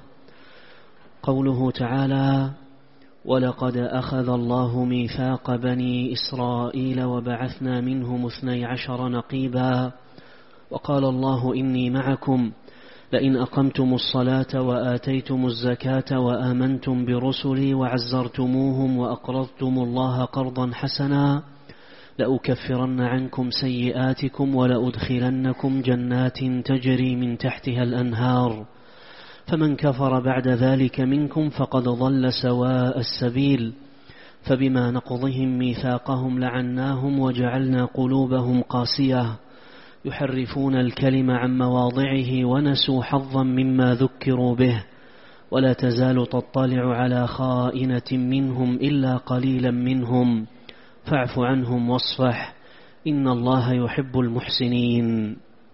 Speaker 1: قوله تعالى: ولقد أخذ الله ميثاق بني إسرائيل وبعثنا منهم 12 نقيبا، وقال الله إني معكم لئن أقمتم الصلاة وآتيتم الزكاة وآمنتم برسلي وعزرتموهم وأقرضتم الله قرضا حسنا لأكفرن عنكم سيئاتكم ولأدخلنكم جنات تجري من تحتها الأنهار، فمن كفر بعد ذلك منكم فقد ضل سواء السبيل، فبما نقضهم ميثاقهم لعناهم وجعلنا قلوبهم قاسية يحرفون الكلم عن مواضعه ونسوا حظا مما ذكروا به، ولا تزال تطلع على خائنة منهم إلا قليلا منهم، فاعف عنهم واصفح إن الله يحب المحسنين.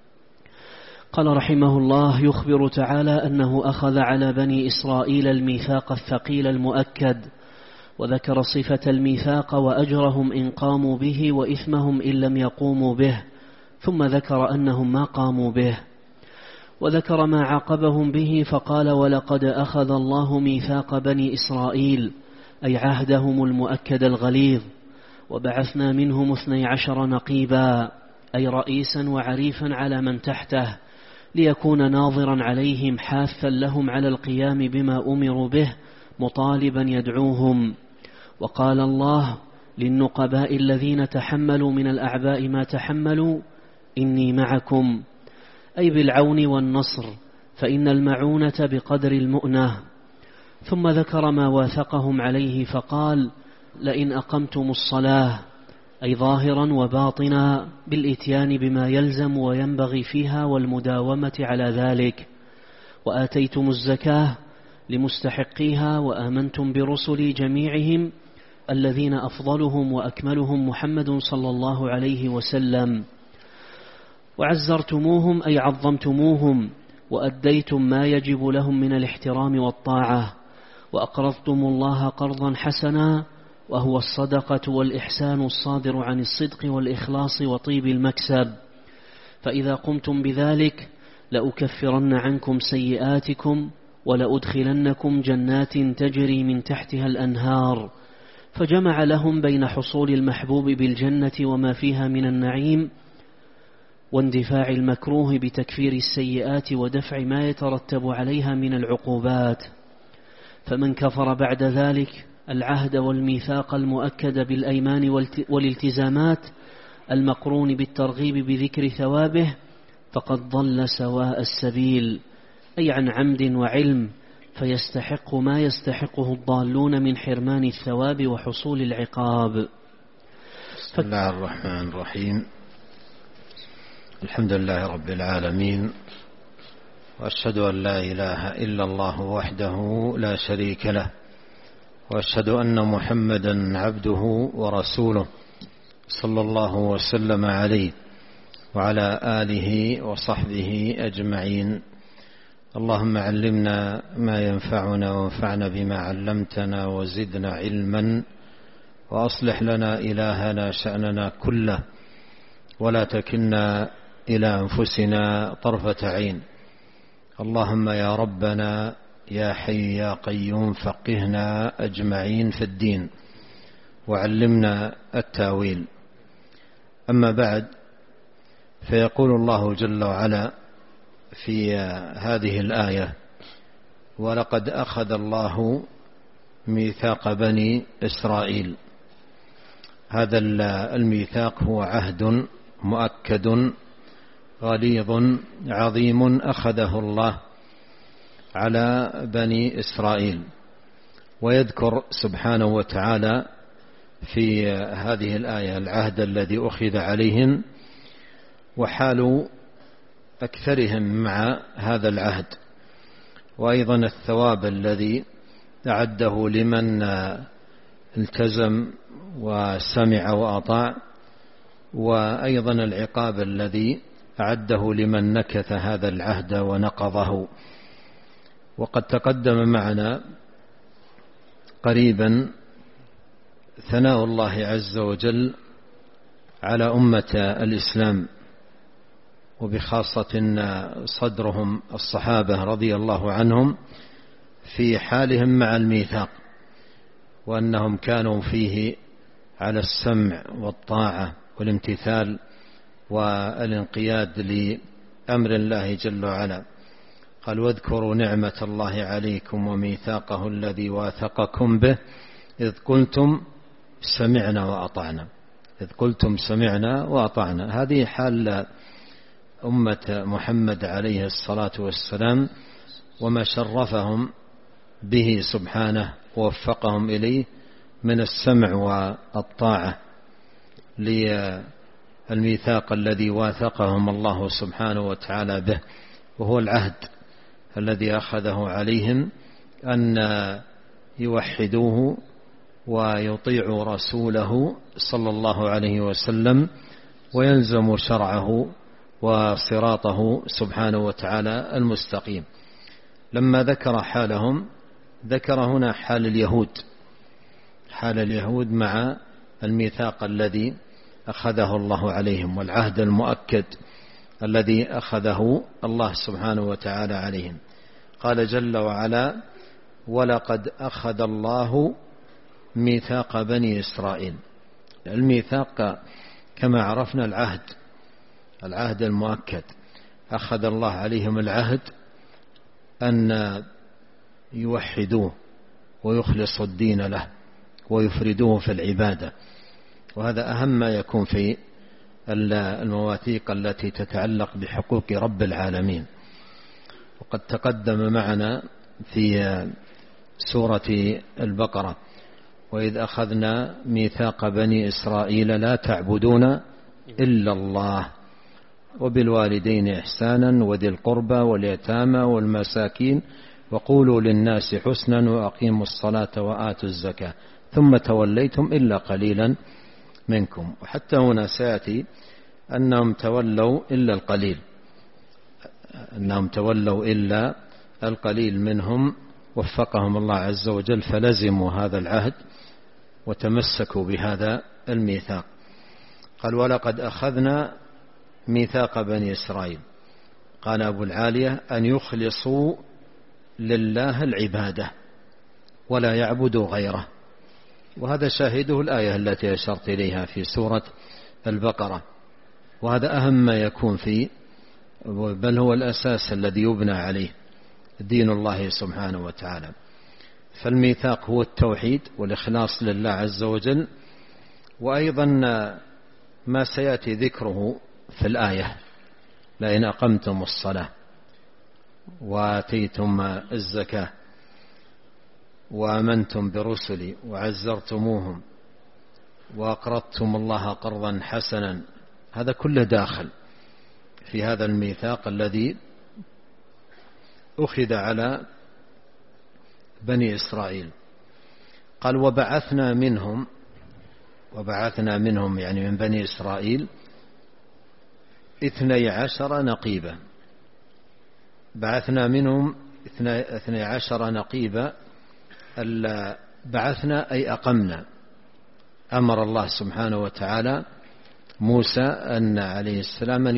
Speaker 1: قال رحمه الله: يخبر تعالى أنه أخذ على بني إسرائيل الميثاق الثقيل المؤكد، وذكر صفة الميثاق وأجرهم إن قاموا به وإثمهم إن لم يقوموا به، ثم ذكر أنهم ما قاموا به، وذكر ما عاقبهم به فقال: ولقد أخذ الله ميثاق بني إسرائيل، أي عهدهم المؤكد الغليظ، وبعثنا منهم 12 نقيبا، أي رئيسا وعريفا على من تحته، ليكون ناظرا عليهم حاثا لهم على القيام بما أمروا به مطالبا يدعوهم. وقال الله للنقباء الذين تحملوا من الأعباء ما تحملوا: إني معكم، أي بالعون والنصر، فإن المعونة بقدر المؤنة. ثم ذكر ما واثقهم عليه فقال: لئن أقمتم الصلاة، أي ظاهرا وباطنا بالإتيان بما يلزم وينبغي فيها والمداومة على ذلك، وآتيتم الزكاة لمستحقيها، وآمنتم برسلي جميعهم الذين أفضلهم وأكملهم محمد صلى الله عليه وسلم، وعزرتموهم أي عظمتموهم، وأديتم ما يجب لهم من الاحترام والطاعة، وأقرضتم الله قرضا حسنا، وهو الصدقة والإحسان الصادر عن الصدق والإخلاص وطيب المكسب. فإذا قمتم بذلك لأكفرن عنكم سيئاتكم ولأدخلنكم جنات تجري من تحتها الأنهار، فجمع لهم بين حصول المحبوب بالجنة وما فيها من النعيم، واندفاع المكروه بتكفير السيئات ودفع ما يترتب عليها من العقوبات. فمن كفر بعد ذلك العهد والميثاق المؤكد بالأيمان والالتزامات المقرون بالترغيب بذكر ثوابه فقد ضل سواء السبيل، أي عن عمد وعلم، فيستحق ما يستحقه الضالون من حرمان الثواب وحصول العقاب.
Speaker 2: بسم الله الرحمن الرحيم. الحمد لله رب العالمين، وأشهد أن لا إله إلا الله وحده لا شريك له، وأشهد أن محمدا عبده ورسوله صلى الله وسلم عليه وعلى آله وصحبه أجمعين. اللهم علمنا ما ينفعنا وانفعنا بما علمتنا وزدنا علما، وأصلح لنا إلهنا شأننا كله، ولا تكلنا إلى أنفسنا طرفة عين. اللهم يا ربنا يا حي يا قيوم فقهنا أجمعين في الدين، وعلمنا التاويل. أما بعد، فيقول الله جل وعلا في هذه الآية: ولقد أخذ الله ميثاق بني إسرائيل. هذا الميثاق هو عهد مؤكد غليظ عظيم أخذه الله على بني إسرائيل، ويذكر سبحانه وتعالى في هذه الآية العهد الذي أخذ عليهم وحال أكثرهم مع هذا العهد، وأيضا الثواب الذي أعده لمن التزم وسمع وأطاع، وأيضا العقاب الذي أعده لمن نكث هذا العهد ونقضه. وقد تقدم معنا قريبا ثناء الله عز وجل على أمة الإسلام، وبخاصة صدرهم الصحابة رضي الله عنهم في حالهم مع الميثاق، وأنهم كانوا فيه على السمع والطاعة والامتثال والانقياد لأمر الله جل وعلا. قال: واذكروا نعمة الله عليكم وميثاقه الذي واثقكم به إذ قلتم سمعنا وأطعنا. إذ قلتم سمعنا وأطعنا، هذه حال أمة محمد عليه الصلاة والسلام، وما شرفهم به سبحانه ووفقهم إليه من السمع والطاعة للميثاق الذي واثقهم الله سبحانه وتعالى به، وهو العهد الذي أخذه عليهم أن يوحدوه ويطيعوا رسوله صلى الله عليه وسلم، ويلزموا شرعه وصراطه سبحانه وتعالى المستقيم. لما ذكر حالهم ذكر هنا حال اليهود، حال اليهود مع الميثاق الذي أخذه الله عليهم والعهد المؤكد الذي أخذه الله سبحانه وتعالى عليهم. قال جل وعلا: ولقد أخذ الله ميثاق بني إسرائيل. الميثاق كما عرفنا العهد المؤكد، أخذ الله عليهم العهد أن يوحدوه ويخلصوا الدين له ويفردوه في العبادة، وهذا أهم ما يكون في المواثيق التي تتعلق بحقوق رب العالمين. وقد تقدم معنا في سورة البقرة: وإذ أخذنا ميثاق بني إسرائيل لا تعبدون إلا الله وبالوالدين إحسانا وذي القربى واليتامى والمساكين وقولوا للناس حسنا وأقيموا الصلاة وآتوا الزكاة ثم توليتم إلا قليلا منكم. وحتى هنا سيأتي أنهم تولوا إلا القليل منهم، وفقهم الله عز وجل فلزموا هذا العهد وتمسكوا بهذا الميثاق. قال: ولقد أخذنا ميثاق بني إسرائيل. قال أبو العالية: أن يخلصوا لله العبادة ولا يعبدوا غيره، وهذا شاهده الآية التي أشرت إليها في سورة البقرة، وهذا أهم ما يكون فيه، بل هو الأساس الذي يبنى عليه دين الله سبحانه وتعالى. فالميثاق هو التوحيد والإخلاص لله عز وجل، وأيضا ما سيأتي ذكره في الآية: لئن أقمتم الصلاة وآتيتم الزكاة وآمنتم برسلي وعزرتموهم وأقرضتم الله قرضا حسنا، هذا كله داخل في هذا الميثاق الذي أخذ على بني إسرائيل. قال: وبعثنا منهم يعني من بني إسرائيل 12 نقيبا. بعثنا منهم 12 نقيبا. بعثنا أي أقمنا. أمر الله سبحانه وتعالى موسى أن عليه السلام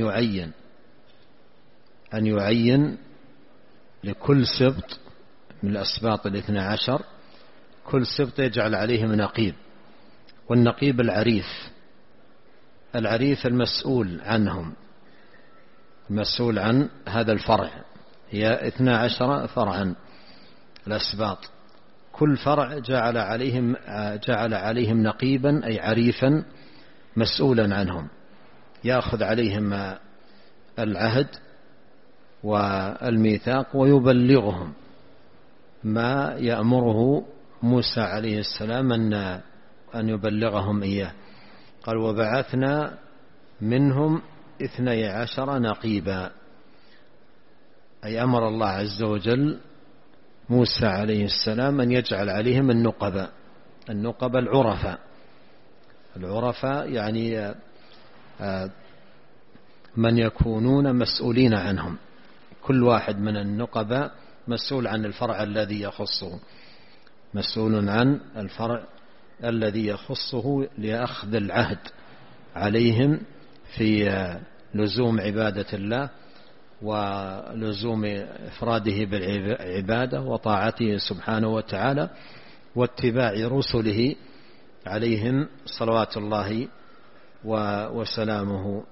Speaker 2: أن يعين لكل سبط من الأسباط 12 كل سبط يجعل عليهم نقيب. والنقيب العريف المسؤول عنهم، المسؤول عن هذا الفرع. هي 12 فرعا الأسباط، كل فرع جعل عليهم نقيبا أي عريفا مسؤولا عنهم، يأخذ عليهم العهد والميثاق ويبلغهم ما يأمره موسى عليه السلام أن يبلغهم إياه. قال: وبعثنا منهم 12 نقيبا، أي أمر الله عز وجل موسى عليه السلام أن يجعل عليهم النقبة العرفاء يعني من يكونون مسؤولين عنهم. كل واحد من النقبة مسؤول عن الفرع الذي يخصه، مسؤول عن الفرع الذي يخصه لأخذ العهد عليهم في لزوم عبادة الله ولزوم إفراده بالعبادة وطاعته سبحانه وتعالى واتباع رسله عليهم صلوات الله وسلامه.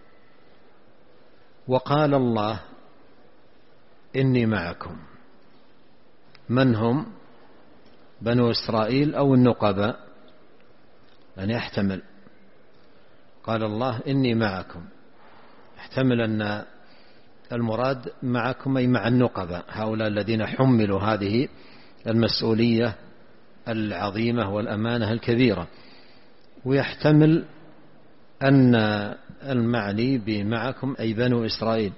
Speaker 2: وقال الله: إني معكم. من هم؟ بنو إسرائيل أو النقباء؟ يعني يحتمل. قال الله: إني معكم، يحتمل أن المراد معكم أي مع النقباء، هؤلاء الذين حملوا هذه المسؤولية العظيمة والأمانة الكبيرة. ويحتمل أن المعني بمعكم أي بنو إسرائيل.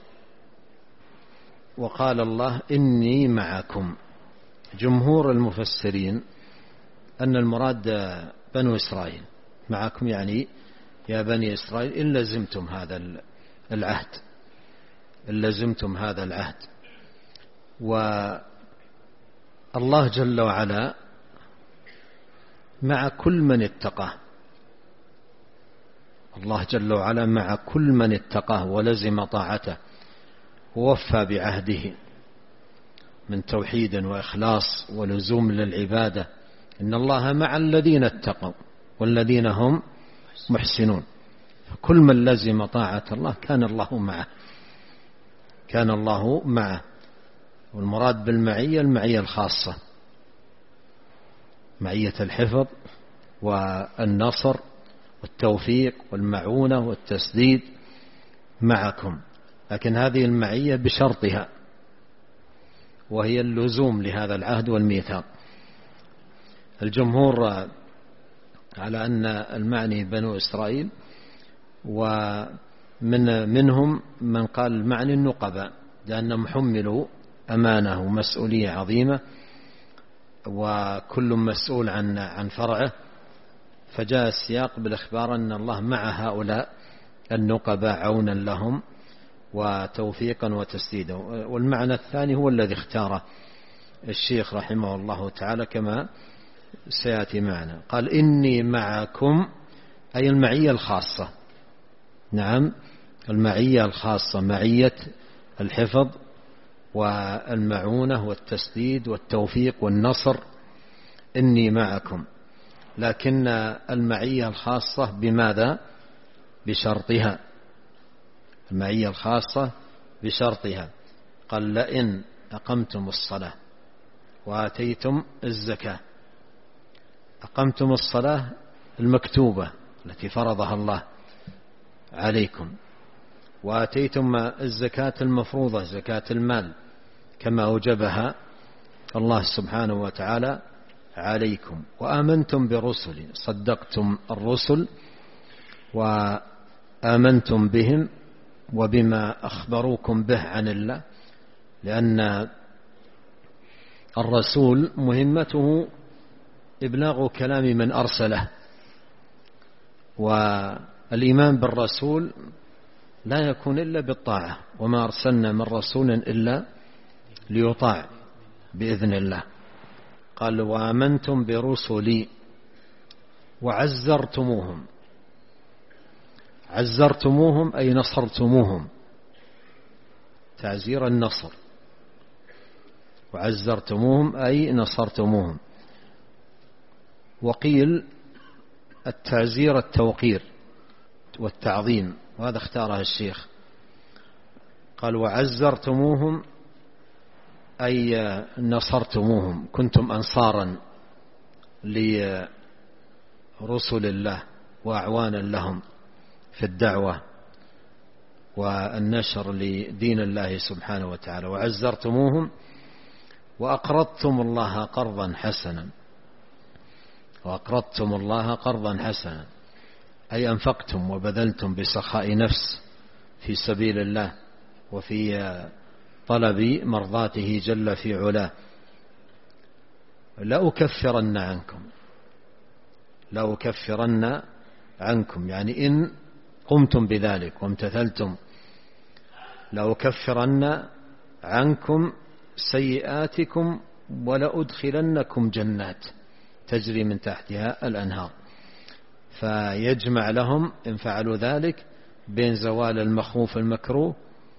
Speaker 2: وقال الله: إني معكم. جمهور المفسرين أن المراد بنو إسرائيل، معكم يعني يا بني إسرائيل إن لزمتم هذا العهد، إن لزمتم هذا العهد. والله جل وعلا مع كل من اتقاه، الله جل وعلا مع كل من اتقاه ولزم طاعته ووفى بعهده من توحيد وإخلاص ولزوم للعبادة. إن الله مع الذين اتقوا والذين هم محسنون. فكل من لزم طاعة الله كان الله معه. والمراد بالمعية المعية الخاصة، معية الحفظ والنصر والتوفيق والمعونة والتسديد معكم. لكن هذه المعية بشرطها، وهي اللزوم لهذا العهد والميثاق. الجمهور على أن المعني بنو إسرائيل، ومنهم من قال المعني النقباء، لأنهم حملوا أمانة ومسؤولية عظيمة، وكل مسؤول عن فرعه. فجاء السياق بالإخبار أن الله مع هؤلاء النقباء عونا لهم وتوفيقا وتسديدا. والمعنى الثاني هو الذي اختاره الشيخ رحمه الله تعالى كما سيأتي معنا. قال: إني معكم أي المعية الخاصة. نعم، المعية الخاصة، معية الحفظ والمعونة والتسديد والتوفيق والنصر. إني معكم. لكن المعية الخاصة بماذا؟ بشرطها. المعية الخاصة بشرطها. قال: لئن أقمتم الصلاة وآتيتم الزكاة. أقمتم الصلاة المكتوبة التي فرضها الله عليكم، وآتيتم الزكاة المفروضة زكاة المال كما أوجبها الله سبحانه وتعالى عليكم، وآمنتم برسلي، صدقتم الرسل وآمنتم بهم وبما أخبروكم به عن الله، لأن الرسول مهمته إبلاغ كلام من أرسله، والإيمان بالرسول لا يكون إلا بالطاعة، وما أرسلنا من رسول إلا ليطاع بإذن الله. قال وآمنتم برسلي وعزرتموهم، عزرتموهم أي نصرتموهم، تعزير النصر، وعزرتموهم أي نصرتموهم. وقيل التعزير التوقير والتعظيم، وهذا اختاره الشيخ. قال وعزرتموهم أي نصرتموهم، كنتم أنصارا لرسل الله وأعوانا لهم في الدعوة والنشر لدين الله سبحانه وتعالى. وعزرتموهم وأقرضتم الله قرضا حسنا، وأقرضتم الله قرضا حسنا أي أنفقتم وبذلتم بسخاء نفس في سبيل الله وفي طلب مرضاته جل في علاه. لأكفرن عنكم، لأكفرن عنكم يعني إن قمتم بذلك وامتثلتم، لأكفرن عنكم سيئاتكم ولأدخلنكم جنات تجري من تحتها الأنهار. فيجمع لهم إن فعلوا ذلك بين زوال المخوف المكروه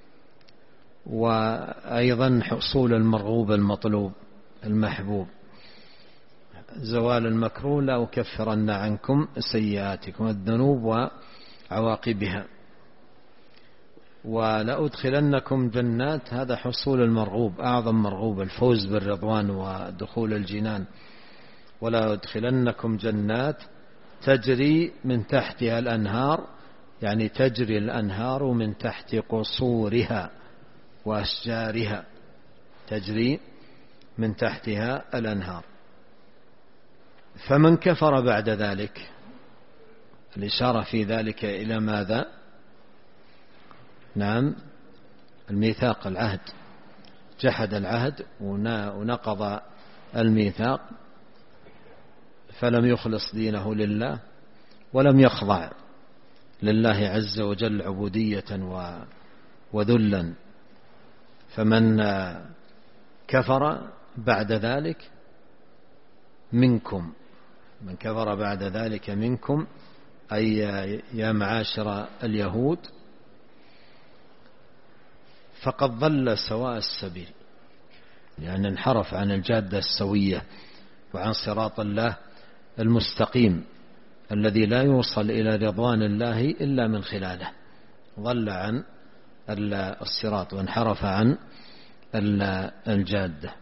Speaker 2: وأيضا حصول المرغوب المطلوب المحبوب. زوال المكروه لأكفرن عنكم سيئاتكم الذنوب وعواقبها، ولأدخلنكم جنات هذا حصول المرغوب أعظم مرغوب، الفوز بالرضوان ودخول الجنان. ولا أدخلنكم جنات تجري من تحتها الأنهار، يعني تجري الأنهار من تحت قصورها وأشجارها، تجري من تحتها الأنهار. فمن كفر بعد ذلك، الإشارة في ذلك إلى ماذا؟ نعم الميثاق، العهد، جحد العهد ونقض الميثاق، فلم يخلص دينه لله ولم يخضع لله عز وجل عبودية وذلا. فمن كفر بعد ذلك منكم، من كفر بعد ذلك منكم أي يا معاشر اليهود فقد ضل سواء السبيل، لأن انحرف عن الجادة السوية وعن صراط الله المستقيم الذي لا يوصل إلى رضوان الله إلا من خلاله. ضل عن الصراط وانحرف عن الجادة.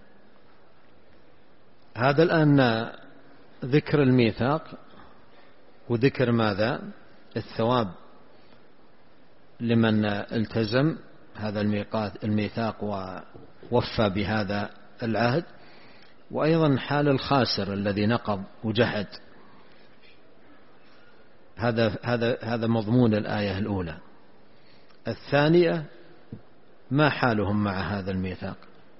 Speaker 2: هذا الآن ذكر الميثاق وذكر ماذا؟ الثواب لمن التزم هذا الميثاق ووفى بهذا العهد، وأيضا حال الخاسر الذي نقض وجحد. هذا مضمون الآية الأولى. الثانية ما حالهم مع هذا الميثاق؟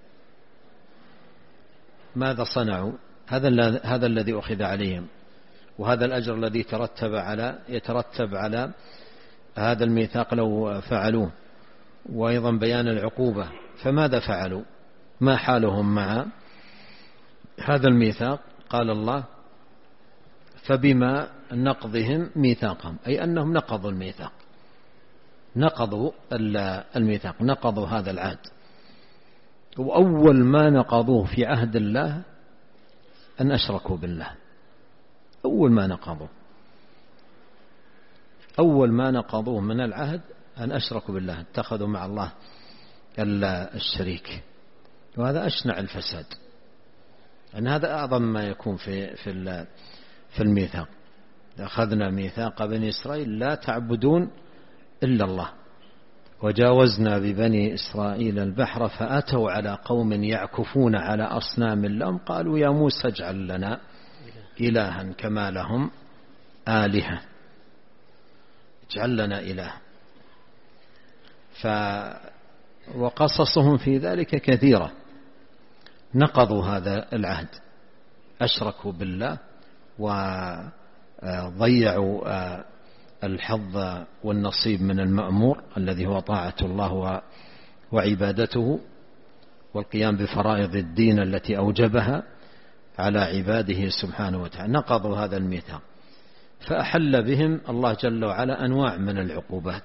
Speaker 2: ماذا صنعوا؟ هذا الذي أخذ عليهم، وهذا الأجر الذي يترتب على هذا الميثاق لو فعلوه، وأيضا بيان العقوبة. فماذا فعلوا؟ ما حالهم مع هذا الميثاق؟ قال الله فبما نقضهم ميثاقهم، أي أنهم نقضوا الميثاق، نقضوا الميثاق، نقضوا هذا العهد. وأول ما نقضوه في عهد الله أن أشركوا بالله. أول ما نقضوه من العهد أن أشركوا بالله، اتخذوا مع الله الشريك. وهذا أشنع الفساد، أن هذا أعظم ما يكون في الميثاق. أخذنا ميثاق بني إسرائيل لا تعبدون إلا الله. وجاوزنا ببني إسرائيل البحر فأتوا على قوم يعكفون على أصنام لهم قالوا يا موسى اجعل لنا إلها كما لهم آلهة، اجعل لنا إله. وقصصهم في ذلك كثيرة، نقضوا هذا العهد، أشركوا بالله وضيعوا الحظ والنصيب من المأمور الذي هو طاعة الله وعبادته والقيام بفرائض الدين التي أوجبها على عباده سبحانه وتعالى. نقضوا هذا الميثاق، فأحل بهم الله جل وعلا أنواع من العقوبات،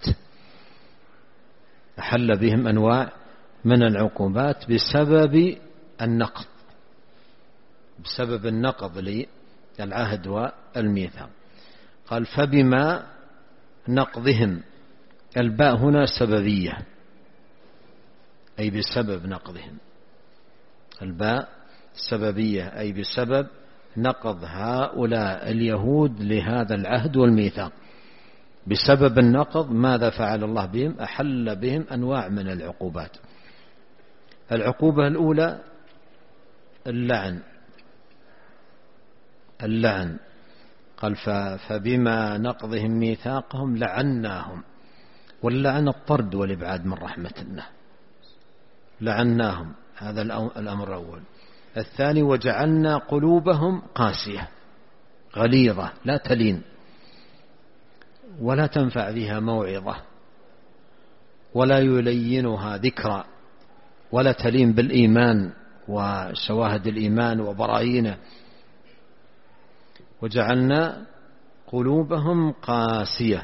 Speaker 2: أحل بهم أنواع من العقوبات بسبب النقض، بسبب النقض للعهد والميثاق. قال فبما نقضهم، الباء هنا سببية أي بسبب نقضهم، الباء سببية أي بسبب نقض هؤلاء اليهود لهذا العهد والميثاق. بسبب النقض ماذا فعل الله بهم؟ أحل بهم أنواع من العقوبات. العقوبة الأولى اللعن. قال فبما نقضهم ميثاقهم لعناهم، واللعن الطرد والإبعاد من رحمة الله، لعناهم، هذا الأمر الأول. الثاني وجعلنا قلوبهم قاسية غليظة لا تلين ولا تنفع بها موعظة ولا يلينها ذكرى ولا تلين بالإيمان وشواهد الإيمان وبراهينه. وجعلنا قلوبهم قاسية،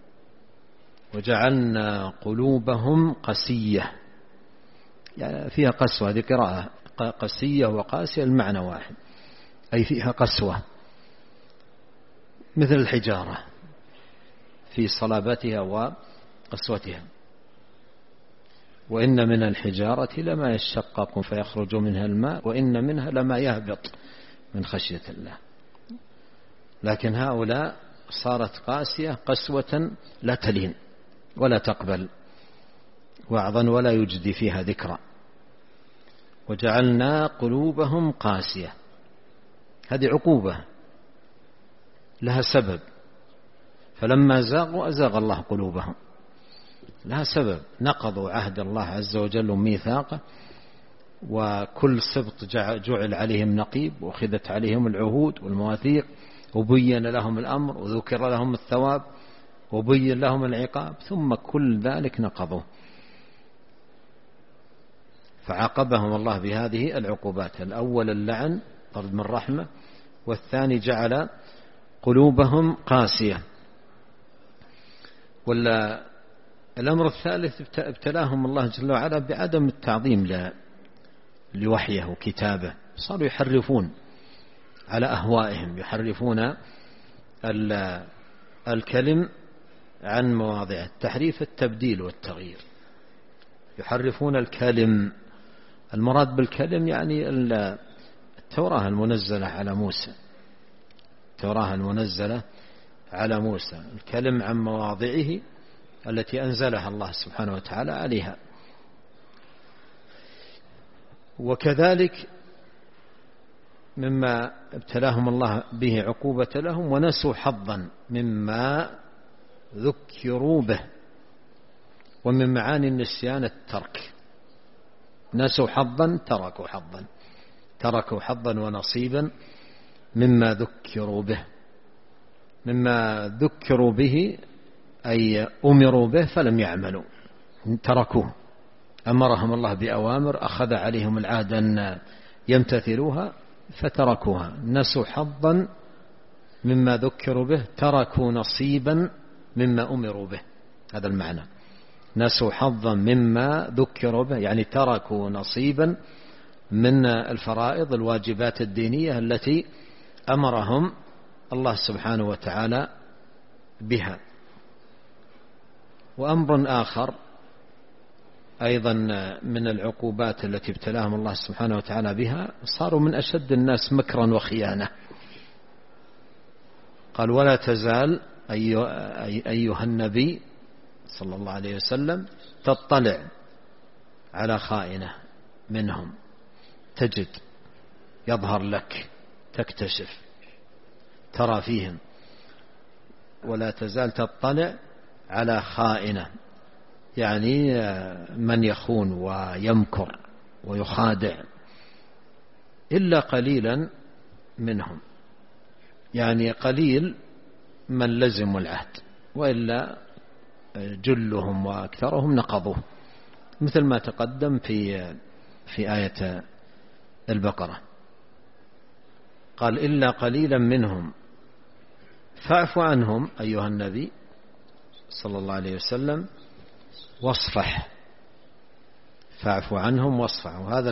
Speaker 2: وجعلنا قلوبهم قسية، يعني فيها قسوة، هذه قراءة، قسية وقاسية المعنى واحد، أي فيها قسوة مثل الحجارة في صلابتها وقسوتها. وإن من الحجارة لما يشقق فيخرج منها الماء وإن منها لما يهبط من خشية الله. لكن هؤلاء صارت قاسية قسوة لا تلين ولا تقبل وعظا ولا يجدي فيها ذكرى. وجعلنا قلوبهم قاسية، هذه عقوبة لها سبب، فلما زاغوا أزاغ الله قلوبهم، لها سبب، نقضوا عهد الله عز وجل وميثاقه، وكل سبط جعل عليهم نقيب وأخذت عليهم العهود والمواثيق وبين لهم الأمر وذكر لهم الثواب وبين لهم العقاب، ثم كل ذلك نقضوا، فعاقبهم الله بهذه العقوبات. الأول اللعن طرد من رحمة، والثاني جعل قلوبهم قاسية. ولا الأمر الثالث ابتلاهم الله جل وعلا بعدم التعظيم لوحيه وكتابه، صاروا يحرفون على أهوائهم، يحرفون الكلم عن مواضعه، التحريف التبديل والتغيير، يحرفون الكلم. المراد بالكلم يعني التوراة المنزلة على موسى، التوراة المنزلة على موسى، الكلم عن مواضعه التي أنزلها الله سبحانه وتعالى عليها. وكذلك مما ابتلاهم الله به عقوبة لهم ونسوا حظا مما ذكروا به، ومن معاني النسيان الترك، نسوا حظا تركوا حظا ونصيبا مما ذكروا به، مما ذكروا به أي أمروا به فلم يعملوا، تركوه، أمرهم الله بأوامر أخذ عليهم العهد أن يمتثلوها فتركوها، نسوا حظا مما ذكروا به، تركوا نصيبا مما أمروا به، هذا المعنى، نسوا حظا مما ذكروا به يعني تركوا نصيبا من الفرائض الواجبات الدينية التي أمرهم الله سبحانه وتعالى بها. وأمر آخر أيضا من العقوبات التي ابتلاهم الله سبحانه وتعالى بها، صاروا من أشد الناس مكرا وخيانة. قال ولا تزال أيها النبي صلى الله عليه وسلم تطلع على خائنة منهم، تجد، يظهر لك، تكتشف، ترى فيهم، ولا تزال تطلع على خائنة، يعني من يخون ويمكر ويخادع، إلا قليلا منهم، يعني قليل من لزموا العهد، وإلا جلهم وأكثرهم نقضوه، مثل ما تقدم في آية البقرة. قال إلا قليلا منهم فاعف عنهم أيها النبي صلى الله عليه وسلم واصفح، فاعف عنهم واصفح. وهذا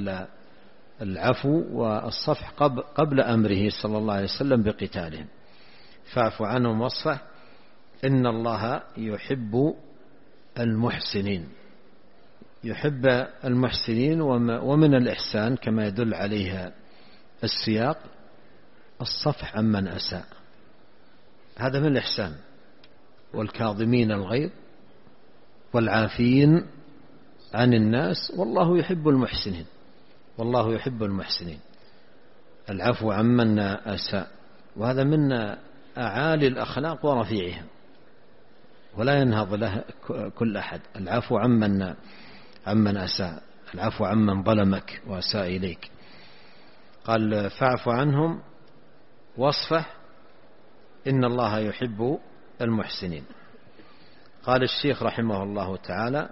Speaker 2: العفو والصفح قبل أمره صلى الله عليه وسلم بقتالهم. فاعف عنهم واصفح إن الله يحب المحسنين، يحب المحسنين. ومن الإحسان كما يدل عليها السياق الصفح عمن أساء، هذا من الإحسان. والكاظمين الغيظ والعافين عن الناس والله يحب المحسنين، والله يحب المحسنين، العفو عمن أساء. وهذا من أعالي الأخلاق ورفيعها، ولا ينهض له كل أحد. العفو عمن أساء، العفو عمن ظلمك وأساء إليك. قال فاعف عنهم واصفح إن الله يحب المحسنين. قال الشيخ رحمه الله تعالى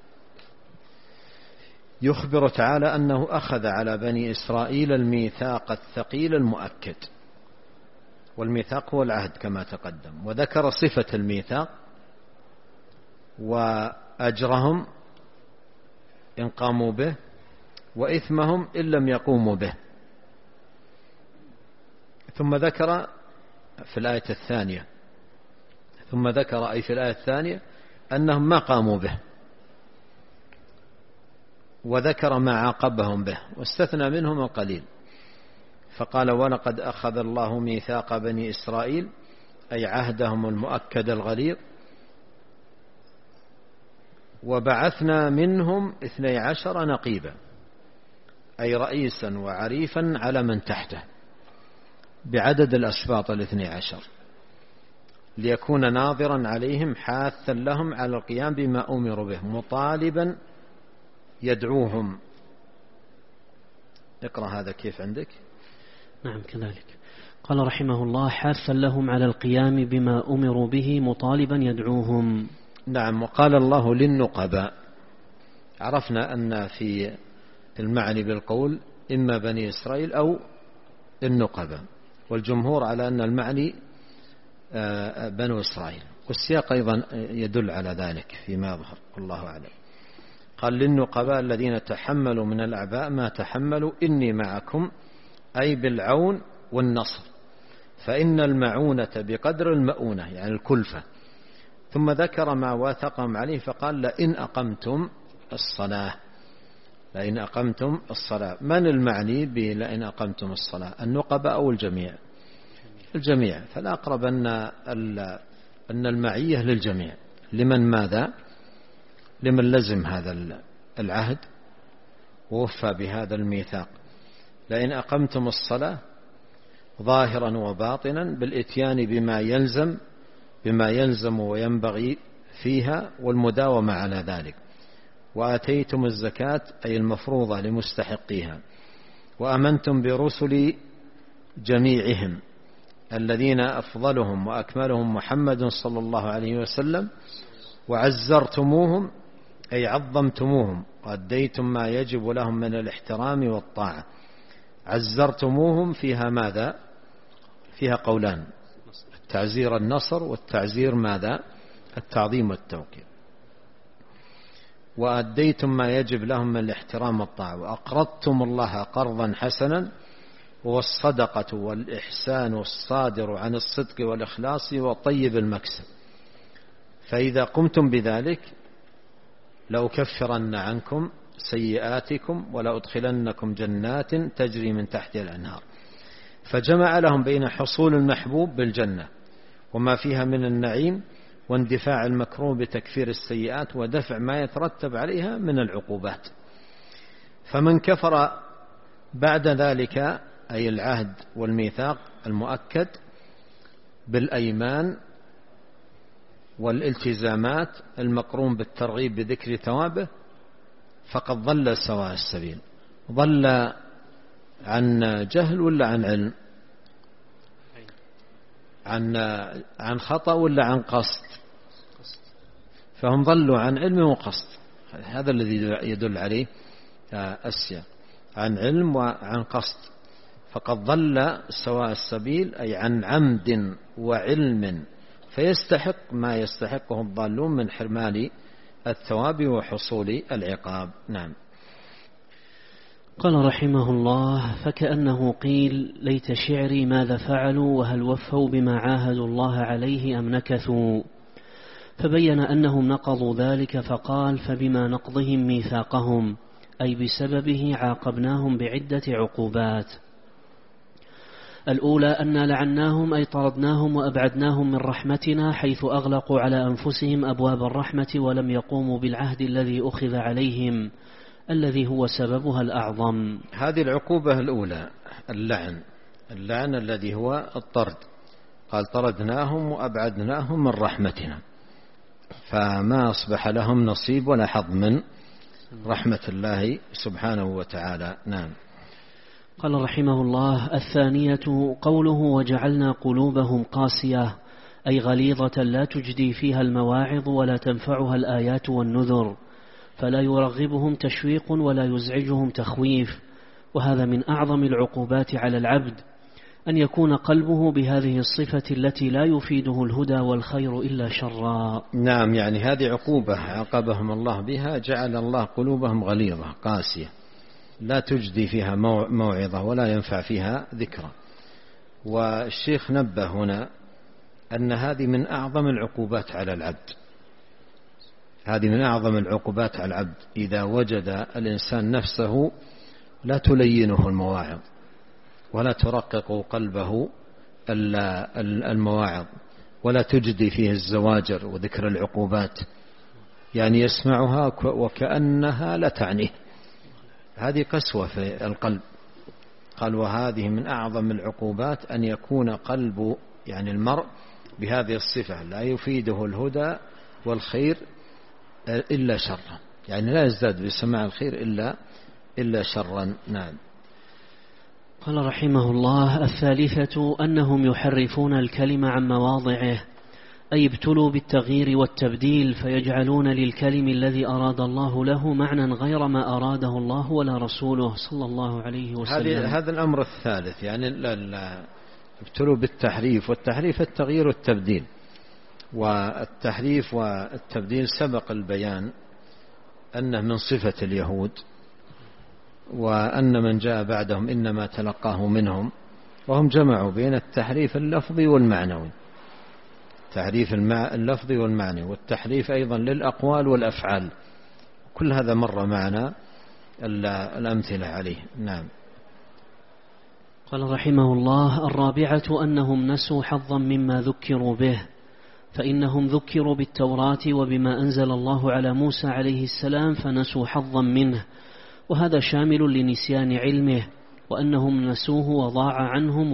Speaker 2: يخبر تعالى أنه أخذ على بني إسرائيل الميثاق الثقيل المؤكد، والميثاق هو العهد كما تقدم، وذكر صفة الميثاق وأجرهم إن قاموا به وإثمهم إن لم يقوموا به. ثم ذكر في الآية الثانية في الآية الثانية أنهم ما قاموا به، وذكر ما عاقبهم به، واستثنى منهم القليل. فقال ولقد أخذ الله ميثاق بني إسرائيل، أي عهدهم المؤكد الغليظ، وبعثنا منهم 12 نقيبا، أي رئيسا وعريفا على من تحته، بعدد الأسباط 12، ليكون ناظرا عليهم حاثا لهم على القيام بما أمروا به، مطالبا يدعوهم. اقرأ هذا كيف عندك؟
Speaker 1: نعم كذلك. قال رحمه الله حاثا لهم على القيام بما أمروا به مطالبا يدعوهم.
Speaker 2: نعم. وقال الله للنقباء. عرفنا أن في المعني بالقول إما بني إسرائيل أو النقباء، والجمهور على أن المعني بنو إسرائيل، والسياق أيضا يدل على ذلك فيما يظهر، والله أعلم. قال للنقباء الذين تحملوا من الأعباء ما تحملوا إني معكم، أي بالعون والنصر، فإن المعونة بقدر المؤونة، يعني الكلفة. ثم ذكر ما واثقهم عليه فقال لئن أقمتم الصلاة، لئن أقمتم الصلاة. من المعني بلئن أقمتم الصلاة؟ النقباء أو الجميع؟ الجميع. فالأقرب أن المعية للجميع. لمن ماذا؟ لمن لزم هذا العهد ووفى بهذا الميثاق. لئن أقمتم الصلاة ظاهرا وباطنا بالإتيان بما يلزم وينبغي فيها والمداومة على ذلك، وآتيتم الزكاة أي المفروضة لمستحقيها، وأمنتم برسل جميعهم الذين أفضلهم وأكملهم محمد صلى الله عليه وسلم، وعزرتموهم أي عظمتموهم، وأديتم ما يجب لهم من الاحترام والطاعة. عزرتموهم فيها ماذا؟ فيها قولان: التعزير النصر، والتعزير ماذا؟ التعظيم والتوقير. وأديتم ما يجب لهم من الاحترام والطاعة، وأقرضتم الله قرضا حسنا، والصدقة والإحسان الصادر عن الصدق والإخلاص وطيب المكسب. فإذا قمتم بذلك لأكفرن عنكم سيئاتكم ولأدخلنكم جنات تجري من تحتها الأنهار. فجمع لهم بين حصول المحبوب بالجنة وما فيها من النعيم، واندفاع المكروه بتكفير السيئات ودفع ما يترتب عليها من العقوبات. فمن كفر بعد ذلك، أي العهد والميثاق المؤكد بالأيمان والالتزامات المقرون بالترغيب بذكر ثوابه، فقد ضل سواء السبيل. ضل عن جهل ولا عن علم؟ عن خطأ ولا عن قصد؟ فهم ضلوا عن علم وقصد، هذا الذي يدل عليه السياق، عن علم وعن قصد. فقد ضل سواء السبيل أي عن عمد وعلم، فيستحق ما يستحقه الضالون من حرمان الثواب وحصول العقاب. نعم.
Speaker 1: قال رحمه الله: فكأنه قيل ليت شعري ماذا فعلوا وهل وفوا بما عاهدوا الله عليه أم نكثوا، فبين أنهم نقضوا ذلك فقال: فبما نقضهم ميثاقهم، أي بسببه عاقبناهم بعدة عقوبات. الأولى أن لعناهم أي طردناهم وأبعدناهم من رحمتنا، حيث أغلقوا على أنفسهم أبواب الرحمة ولم يقوموا بالعهد الذي أخذ عليهم الذي هو سببها الأعظم.
Speaker 2: هذه العقوبة الأولى اللعن الذي هو الطرد، قال طردناهم وأبعدناهم من رحمتنا، فما أصبح لهم نصيب ولا حظ من رحمة الله سبحانه وتعالى. نعم.
Speaker 1: قال رحمه الله: الثانية قوله: وجعلنا قلوبهم قاسية، أي غليظة لا تجدي فيها المواعظ ولا تنفعها الآيات والنذر، فلا يرغبهم تشويق ولا يزعجهم تخويف. وهذا من أعظم العقوبات على العبد، أن يكون قلبه بهذه الصفة التي لا يفيده الهدى والخير إلا شرا.
Speaker 2: نعم، يعني هذه عقوبة عاقبهم الله بها، جعل الله قلوبهم غليظة قاسية لا تجدي فيها موعظة ولا ينفع فيها ذكرى. والشيخ نبه هنا أن هذه من أعظم العقوبات على العبد، هذه من أعظم العقوبات على العبد، إذا وجد الإنسان نفسه لا تلينه المواعظ ولا ترقق قلبه المواعظ ولا تجدي فيه الزواجر وذكر العقوبات، يعني يسمعها وكأنها لا تعنيه، هذه قسوة في القلب. قال: وهذه من أعظم العقوبات أن يكون قلب يعني المرء بهذه الصفة لا يفيده الهدى والخير إلا شرا، يعني لا يزداد بسماع الخير إلا شرا. نعم.
Speaker 1: قال رحمه الله: الثالثة أنهم يحرفون الكلم عن مواضعه، أي ابتلوا بالتغيير والتبديل، فيجعلون للكلم الذي أراد الله له معنى غير ما أراده الله ولا رسوله صلى الله عليه وسلم.
Speaker 2: هذا الأمر الثالث، يعني ابتلوا بالتحريف، والتحريف التغيير والتبديل، والتحريف والتبديل سبق البيان أنه من صفة اليهود، وأن من جاء بعدهم إنما تلقاه منهم، وهم جمعوا بين التحريف اللفظي والمعنوي، تحريف اللفظي والمعنوي، والتحريف أيضا للأقوال والأفعال، كل هذا مر معنا الأمثلة عليه. نعم.
Speaker 1: قال رحمه الله: الرابعة أنهم نسوا حظا مما ذكروا به، فإنهم ذكروا بالتوراة وبما أنزل الله على موسى عليه السلام فنسوا حظا منه، وهذا شامل لنسيان علمه، وأنهم نسوه وضاع عنهم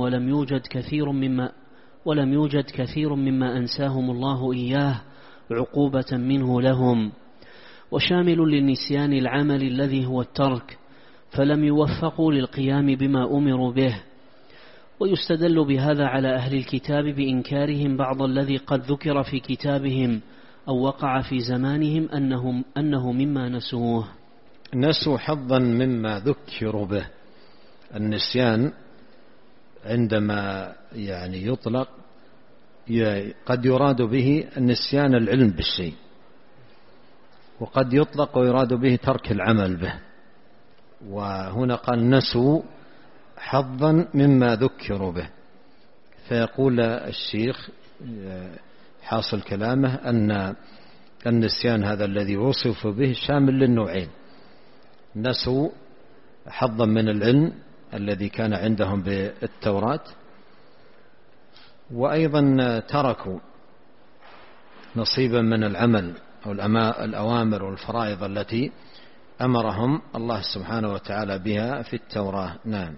Speaker 1: ولم يوجد كثير مما أنساهم الله إياه عقوبة منه لهم، وشامل للنسيان العمل الذي هو الترك، فلم يوفقوا للقيام بما أمروا به. ويستدل بهذا على أهل الكتاب بإنكارهم بعض الذي قد ذكر في كتابهم أو وقع في زمانهم أنه مما نسوه.
Speaker 2: نسوا حظا مما ذكروا به. النسيان عندما يعني يطلق قد يراد به النسيان العلم بالشيء، وقد يطلق ويراد به ترك العمل به، وهنا قال نسوا حظا مما ذكروا به. فيقول الشيخ حاصل كلامه أن النسيان هذا الذي وصف به شامل للنوعين: نسوا حظا من العلم الذي كان عندهم بالتوراة، وأيضا تركوا نصيبا من العمل أو الأوامر والفرائض التي أمرهم الله سبحانه وتعالى بها في التوراة. نعم.